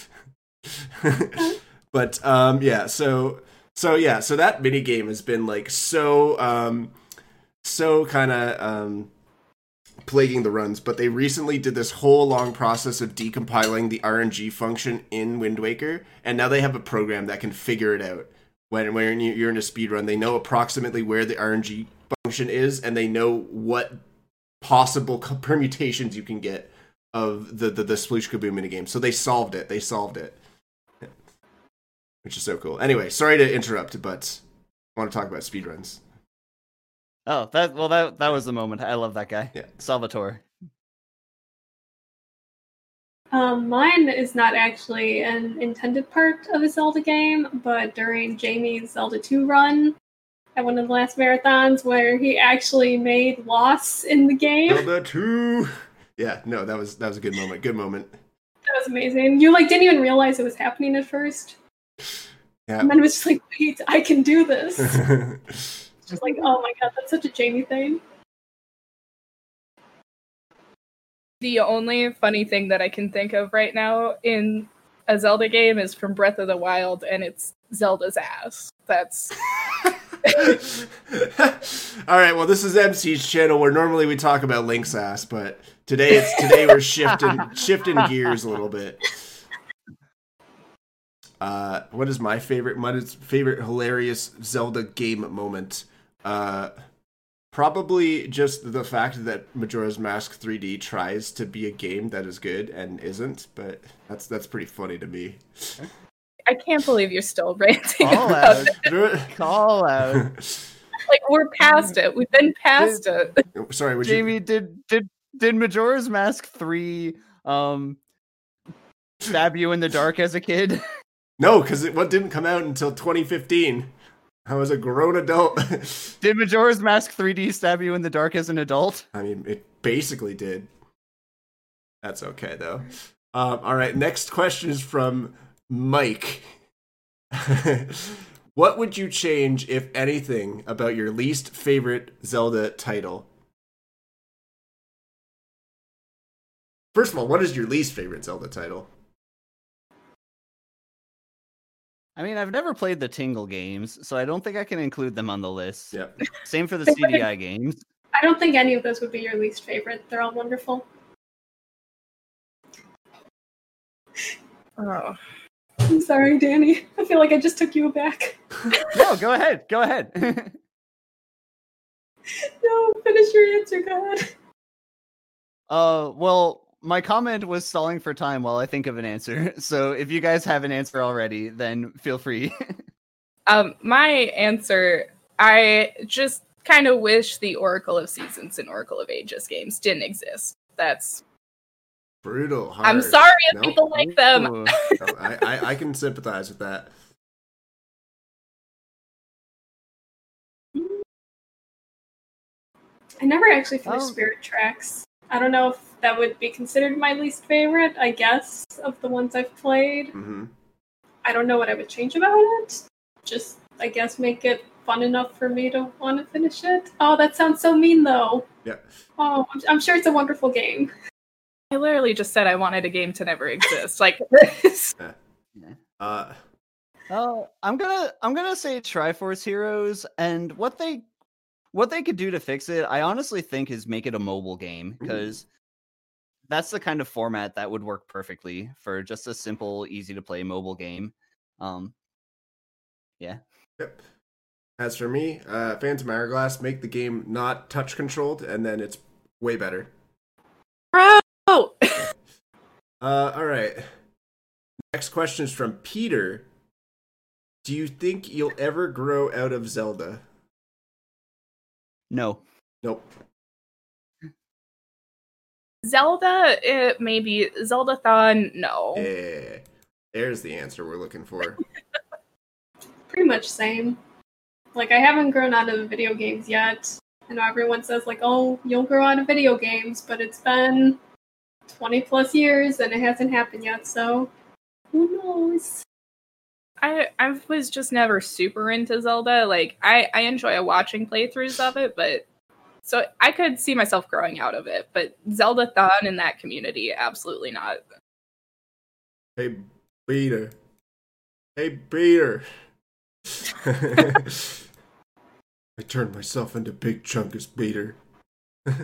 But yeah, so that mini game has been like so kind of plaguing the runs, but they recently did this whole long process of decompiling the RNG function in Wind Waker, and now they have a program that can figure it out. When you're in a speed run, they know approximately where the RNG function is, and they know what possible permutations you can get of the Sploosh Kaboom minigame. So they solved it. Which is so cool. Anyway, sorry to interrupt, but I want to talk about speedruns. Oh, that was the moment. I love that guy. Yeah. Salvatore. Mine is not actually an intended part of a Zelda game, but during Jamie's Zelda 2 run at one of the last marathons where he actually made loss in the game. Zelda 2! Yeah, no, that was a good moment. Good moment. That was amazing. You didn't even realize it was happening at first. Yeah. And then it was just like, wait, I can do this. Just like, oh my god, that's such a Jamie thing. The only funny thing that I can think of right now in a Zelda game is from Breath of the Wild, and it's Zelda's ass. That's... Alright, well this is MC's channel where normally we talk about Link's ass, but today we're shifting gears a little bit. What is my favorite hilarious Zelda game moment? Probably just the fact that Majora's Mask 3D tries to be a game that is good and isn't, but that's pretty funny to me. I can't believe you're still ranting Call about out. that. Call out. Like, we're past it. We've been past it. Sorry, Jamie, did Majora's Mask 3 stab you in the dark as a kid? No, because it didn't come out until 2015. I was a grown adult. Did Majora's Mask 3D stab you in the dark as an adult? I mean, it basically did. That's okay, though. All right, next question is from Mike. What would you change, if anything, about your least favorite Zelda title? First of all, what is your least favorite Zelda title? I mean, I've never played the Tingle games, so I don't think I can include them on the list. Yep. Same for the CDI games. I don't think any of those would be your least favorite. They're all wonderful. Oh. I'm sorry, Danny. I feel like I just took you aback. No, go ahead. Go ahead. No, finish your answer, God. Well, my comment was stalling for time while I think of an answer. So if you guys have an answer already, then feel free. My answer, I just kind of wish the Oracle of Seasons and Oracle of Ages games didn't exist. That's brutal. Hard. I'm sorry if Nope. people like them. Ooh. No, I can sympathize with that. I never actually finished Oh. Spirit Tracks. I don't know if that would be considered my least favorite, I guess, of the ones I've played. Mm-hmm. I don't know what I would change about it. Just, I guess, make it fun enough for me to want to finish it. Oh, that sounds so mean, though. Yeah. Oh, I'm sure it's a wonderful game. I literally just said I wanted a game to never exist. Like this. Oh, I'm gonna say Triforce Heroes, and what they could do to fix it, I honestly think, is make it a mobile game, because that's the kind of format that would work perfectly for just a simple, easy to play mobile game. Yeah. Yep. As for me, Phantom Hourglass, make the game not touch controlled, and then it's way better. Bro! All right. Next question is from Peter. Do you think you'll ever grow out of Zelda? No. Nope. Zelda, maybe. Zelda-thon, no. Yeah. There's the answer we're looking for. Pretty much same. Like, I haven't grown out of the video games yet. I know everyone says, like, oh, you'll grow out of video games, but it's been 20 plus years and it hasn't happened yet, so who knows? I was just never super into Zelda. Like, I enjoy watching playthroughs of it, but so I could see myself growing out of it. But Zelda-thon in that community, absolutely not. Hey, Peter. Hey, Peter. I turned myself into Big Chunkus Peter. Don't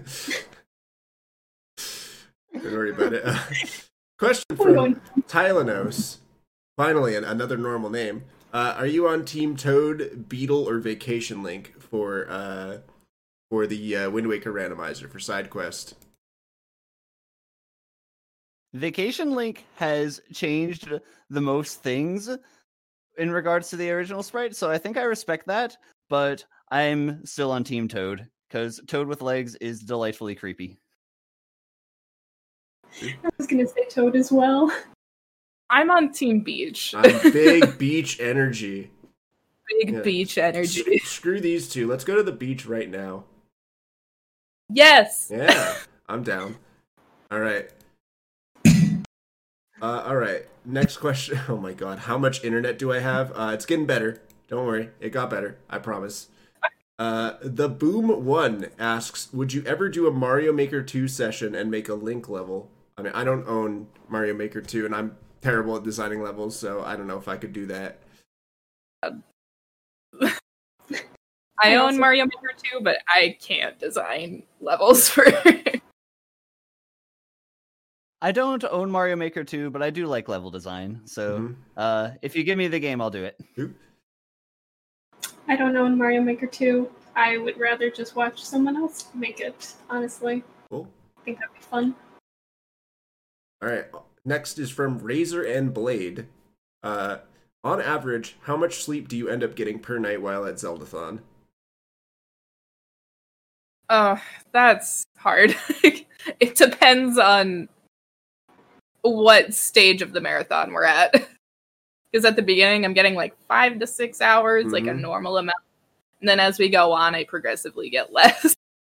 worry about it. Question from Tylanos. Finally, another normal name. Are you on Team Toad, Beetle, or Vacation Link for the Wind Waker randomizer for side quest? Vacation Link has changed the most things in regards to the original sprite, so I think I respect that, but I'm still on Team Toad, because Toad with legs is delightfully creepy. I was gonna say Toad as well. I'm on Team Beach. I'm big beach energy. Big beach energy. Screw these two. Let's go to the beach right now. Yes! Yeah, I'm down. All right. All right. Next question. Oh my god, how much internet do I have? It's getting better. Don't worry, it got better. I promise. The Boom One asks, "Would you ever do a Mario Maker 2 session and make a Link level?" I mean, I don't own Mario Maker 2, and I'm terrible at designing levels, so I don't know if I could do that. I own Mario Maker 2, but I can't design levels for it. I don't own Mario Maker 2, but I do like level design, so if you give me the game, I'll do it. I don't own Mario Maker 2. I would rather just watch someone else make it, honestly. Cool. I think that'd be fun. All right. Next is from Razor and Blade. On average, how much sleep do you end up getting per night while at Zeldathon? Oh, that's hard. It depends on what stage of the marathon we're at. Because at the beginning, I'm getting like 5 to 6 hours, like a Mhm. normal amount. And then as we go on, I progressively get less.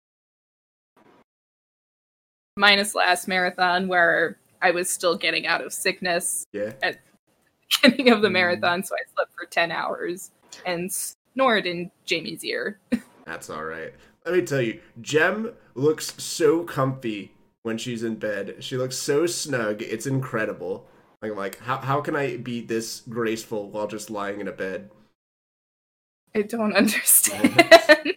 Minus last marathon, where I was still getting out of sickness Yeah. at the beginning of the marathon, so I slept for 10 hours and snored in Jamie's ear. That's all right. Let me tell you, Jem looks so comfy when she's in bed. She looks so snug. It's incredible. Like how can I be this graceful while just lying in a bed? I don't understand.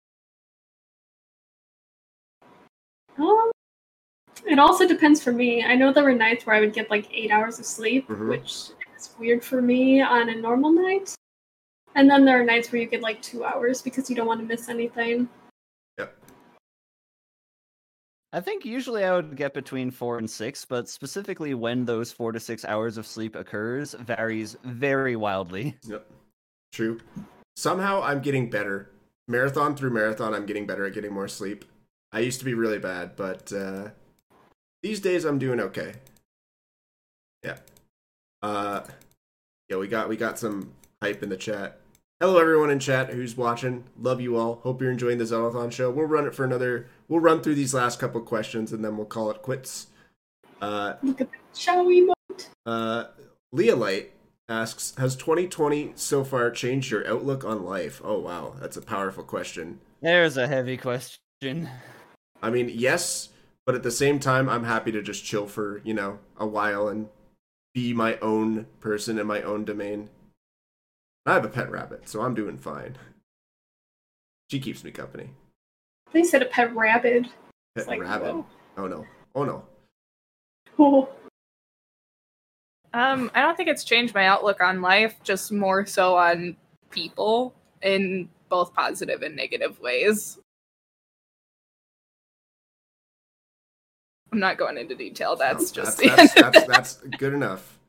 It also depends for me. I know there were nights where I would get like 8 hours of sleep, Mhm. which is weird for me on a normal night. And then there are nights where you get like 2 hours because you don't want to miss anything. Yep. I think usually I would get between 4 and 6, but specifically when those 4 to 6 hours of sleep occurs varies very wildly. Yep. True. Somehow I'm getting better. Marathon through marathon, I'm getting better at getting more sleep. I used to be really bad, but these days I'm doing okay. Yeah. Yeah, we got some hype in the chat. Hello everyone in chat who's watching. Love you all. Hope you're enjoying the Zelothon show. We'll run through these last couple questions and then we'll call it quits. Look at that showy emote. Leah Light asks, has 2020 so far changed your outlook on life? Oh wow, that's a powerful question. There's a heavy question. I mean, yes, but at the same time, I'm happy to just chill for, a while and be my own person in my own domain. I have a pet rabbit, so I'm doing fine. She keeps me company. They said a pet rabbit. Pet like, rabbit. whoa. Oh no. Oh no. Cool. I don't think it's changed my outlook on life, just more so on people in both positive and negative ways. I'm not going into detail. That's just the end of it. That's good enough.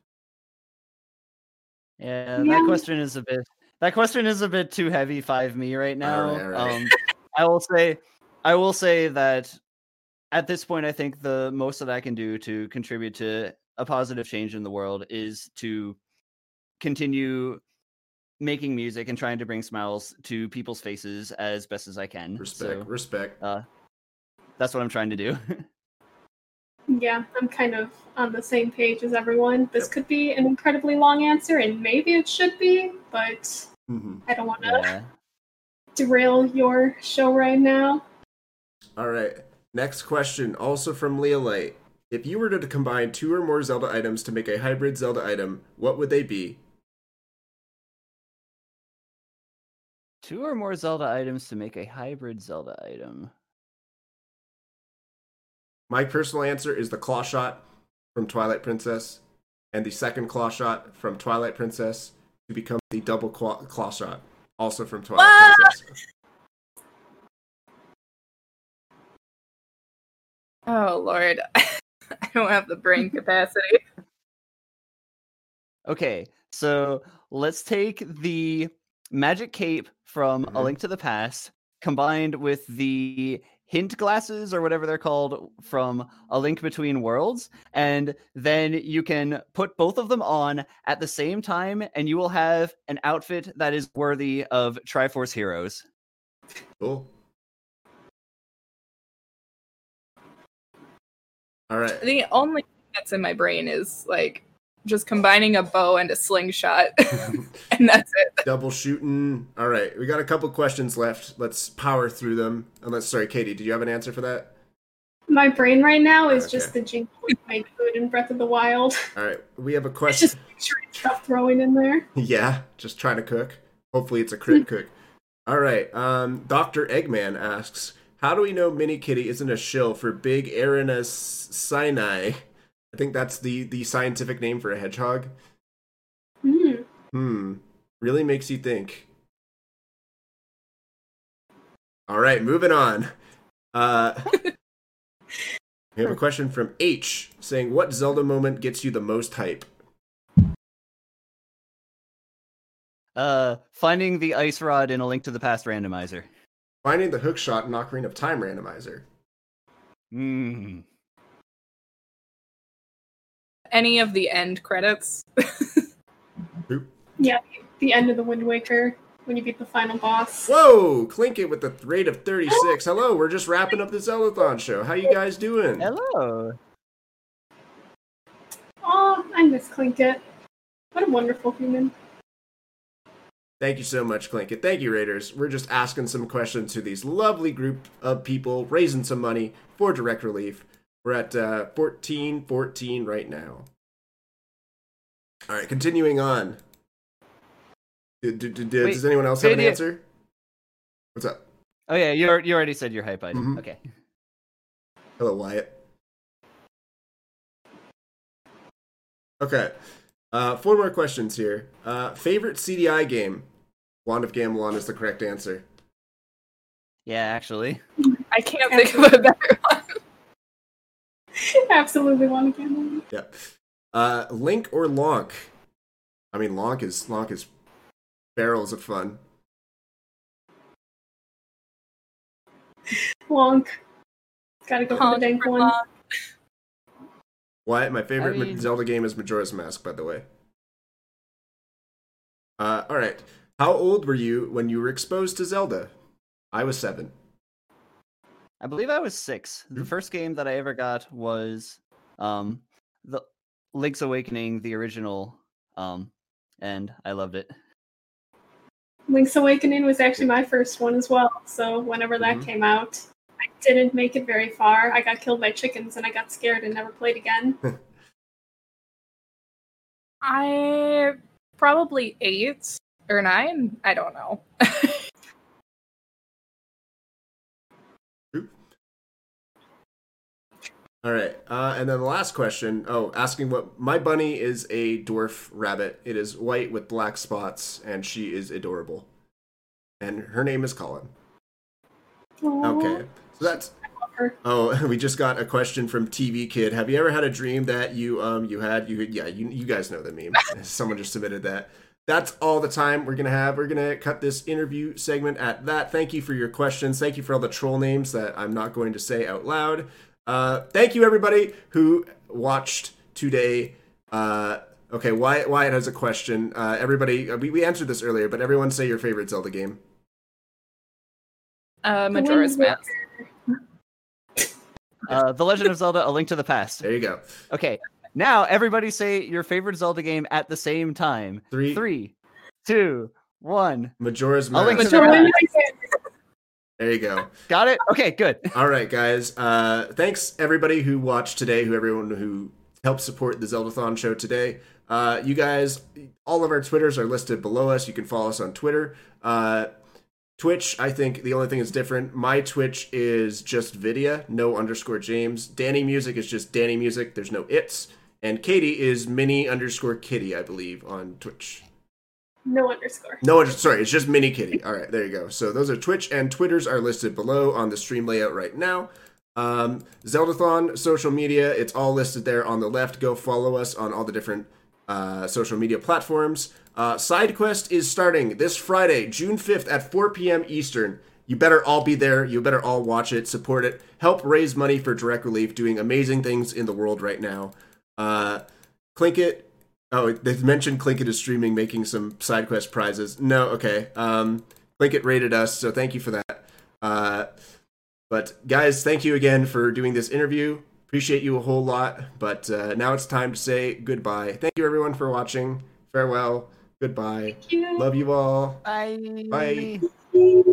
Yeah, Yeah. that question is a bit too heavy 5 me right now. All right. I will say that at this point I think the most that I can do to contribute to a positive change in the world is to continue making music and trying to bring smiles to people's faces as best as I can. Respect. That's what I'm trying to do. Yeah, I'm kind of on the same page as everyone. This could be an incredibly long answer, and maybe it should be, but Mm-hmm. I don't want to Yeah. derail your show right now. All right. Next question, also from Leah Light. If you were to combine 2 or more Zelda items to make a hybrid Zelda item, what would they be? 2 or more Zelda items to make a hybrid Zelda item. My personal answer is the Claw Shot from Twilight Princess, and the second Claw Shot from Twilight Princess to become the double Claw Shot, also from Twilight Princess. Oh, Lord. I don't have the brain capacity. Okay, so let's take the magic cape from A Link to the Past combined with the hint glasses or whatever they're called from A Link Between Worlds, and then you can put both of them on at the same time and you will have an outfit that is worthy of Triforce Heroes. Cool. All right. The only thing that's in my brain is like just combining a bow and a slingshot, and that's it. Double shooting. All right. We got a couple questions left. Let's power through them. Sorry, Katie, did you have an answer for that? My brain right now is Okay. just the Jinx made good in Breath of the Wild. All right. We have a It's question. just picturing stuff throwing in there. Yeah, just trying to cook. Hopefully it's a crit cook. All right. Dr. Eggman asks, how do we know Mini Kitty isn't a shill for Big Aranacinae? I think that's the scientific name for a hedgehog. Really makes you think. All right, moving on. We have a question from H saying, what Zelda moment gets you the most hype? Finding the ice rod in A Link to the Past randomizer. Finding the hookshot in Ocarina of Time randomizer. Any of the end credits. Yeah, the end of the Wind Waker when you beat the final boss. Whoa, Clinket with the rate of 36. Hello, we're just wrapping up the Zeldathon show. How you guys doing? Hello. Oh, I miss Clinket. What a wonderful human. Thank you so much, Clinket. Thank you, Raiders. We're just asking some questions to these lovely group of people, raising some money for Direct Relief. We're at 1414 right now. All right, continuing on. Does anyone else have an answer? What's up? Oh yeah, you already said your hype item. Mhm. Okay. Hello, Wyatt. Okay. 4 more questions here. Favorite CDI game? Wand of Gamelon is the correct answer. Yeah, actually. I can't think of a better one. Absolutely want to gamble. Yep. Link or Lonk? I mean, Lonk is barrels of fun. Lonk. Gotta go for the dank one. Wyatt, my favorite I mean- Zelda game is Majora's Mask, by the way. Alright. How old were you when you were exposed to Zelda? I was 7. I believe I was 6. The Mhm. first game that I ever got was the Link's Awakening, the original, and I loved it. Link's Awakening was actually my first one as well, so whenever that Mhm. came out, I didn't make it very far. I got killed by chickens and I got scared and never played again. I probably 8 or 9. I don't know. All right, and then the last question. Oh, asking what my bunny is a dwarf rabbit. It is white with black spots, and she is adorable. And her name is Colin. Okay, so that's. Her. Oh, we just got a question from TV Kid. Have you ever had a dream that you guys know the meme. Someone just submitted that. That's all the time we're gonna have. We're gonna cut this interview segment at that. Thank you for your questions. Thank you for all the troll names that I'm not going to say out loud. Thank you everybody who watched today. Okay, Wyatt has a question. Everybody, we answered this earlier, but everyone say your favorite Zelda game. Majora's Mask. The Legend of Zelda: A Link to the Past. There you go. Okay, now everybody say your favorite Zelda game at the same time. 3, 2, 1. Majora's A Link Mask. to the Past. There you go. Got it? Okay, good. All right, guys. Thanks everybody who watched today, everyone who helped support the Zeldathon show today. You guys, all of our Twitters are listed below us. You can follow us on Twitter. Twitch, I think the only thing that's different, my Twitch is just Vidya, no _James. Danny Music is just Danny Music. There's no its. And Katie is Mini_Kitty, I believe, on Twitch. No underscore. No, sorry, it's just Mini Kitty. All right, there you go. So those are Twitch and Twitters are listed below on the stream layout right now. Zeldathon social media, it's all listed there on the left. Go follow us on all the different social media platforms. SideQuest is starting this Friday, June 5th at 4 p.m. Eastern. You better all be there. You better all watch it, support it, help raise money for Direct Relief, doing amazing things in the world right now. Clinket. Oh, they've mentioned Clinket is streaming, making some SideQuest prizes. No, okay. Clinket rated us, so thank you for that. But guys, thank you again for doing this interview. Appreciate you a whole lot. But now it's time to say goodbye. Thank you everyone for watching. Farewell. Goodbye. Thank you. Love you all. Bye. Bye.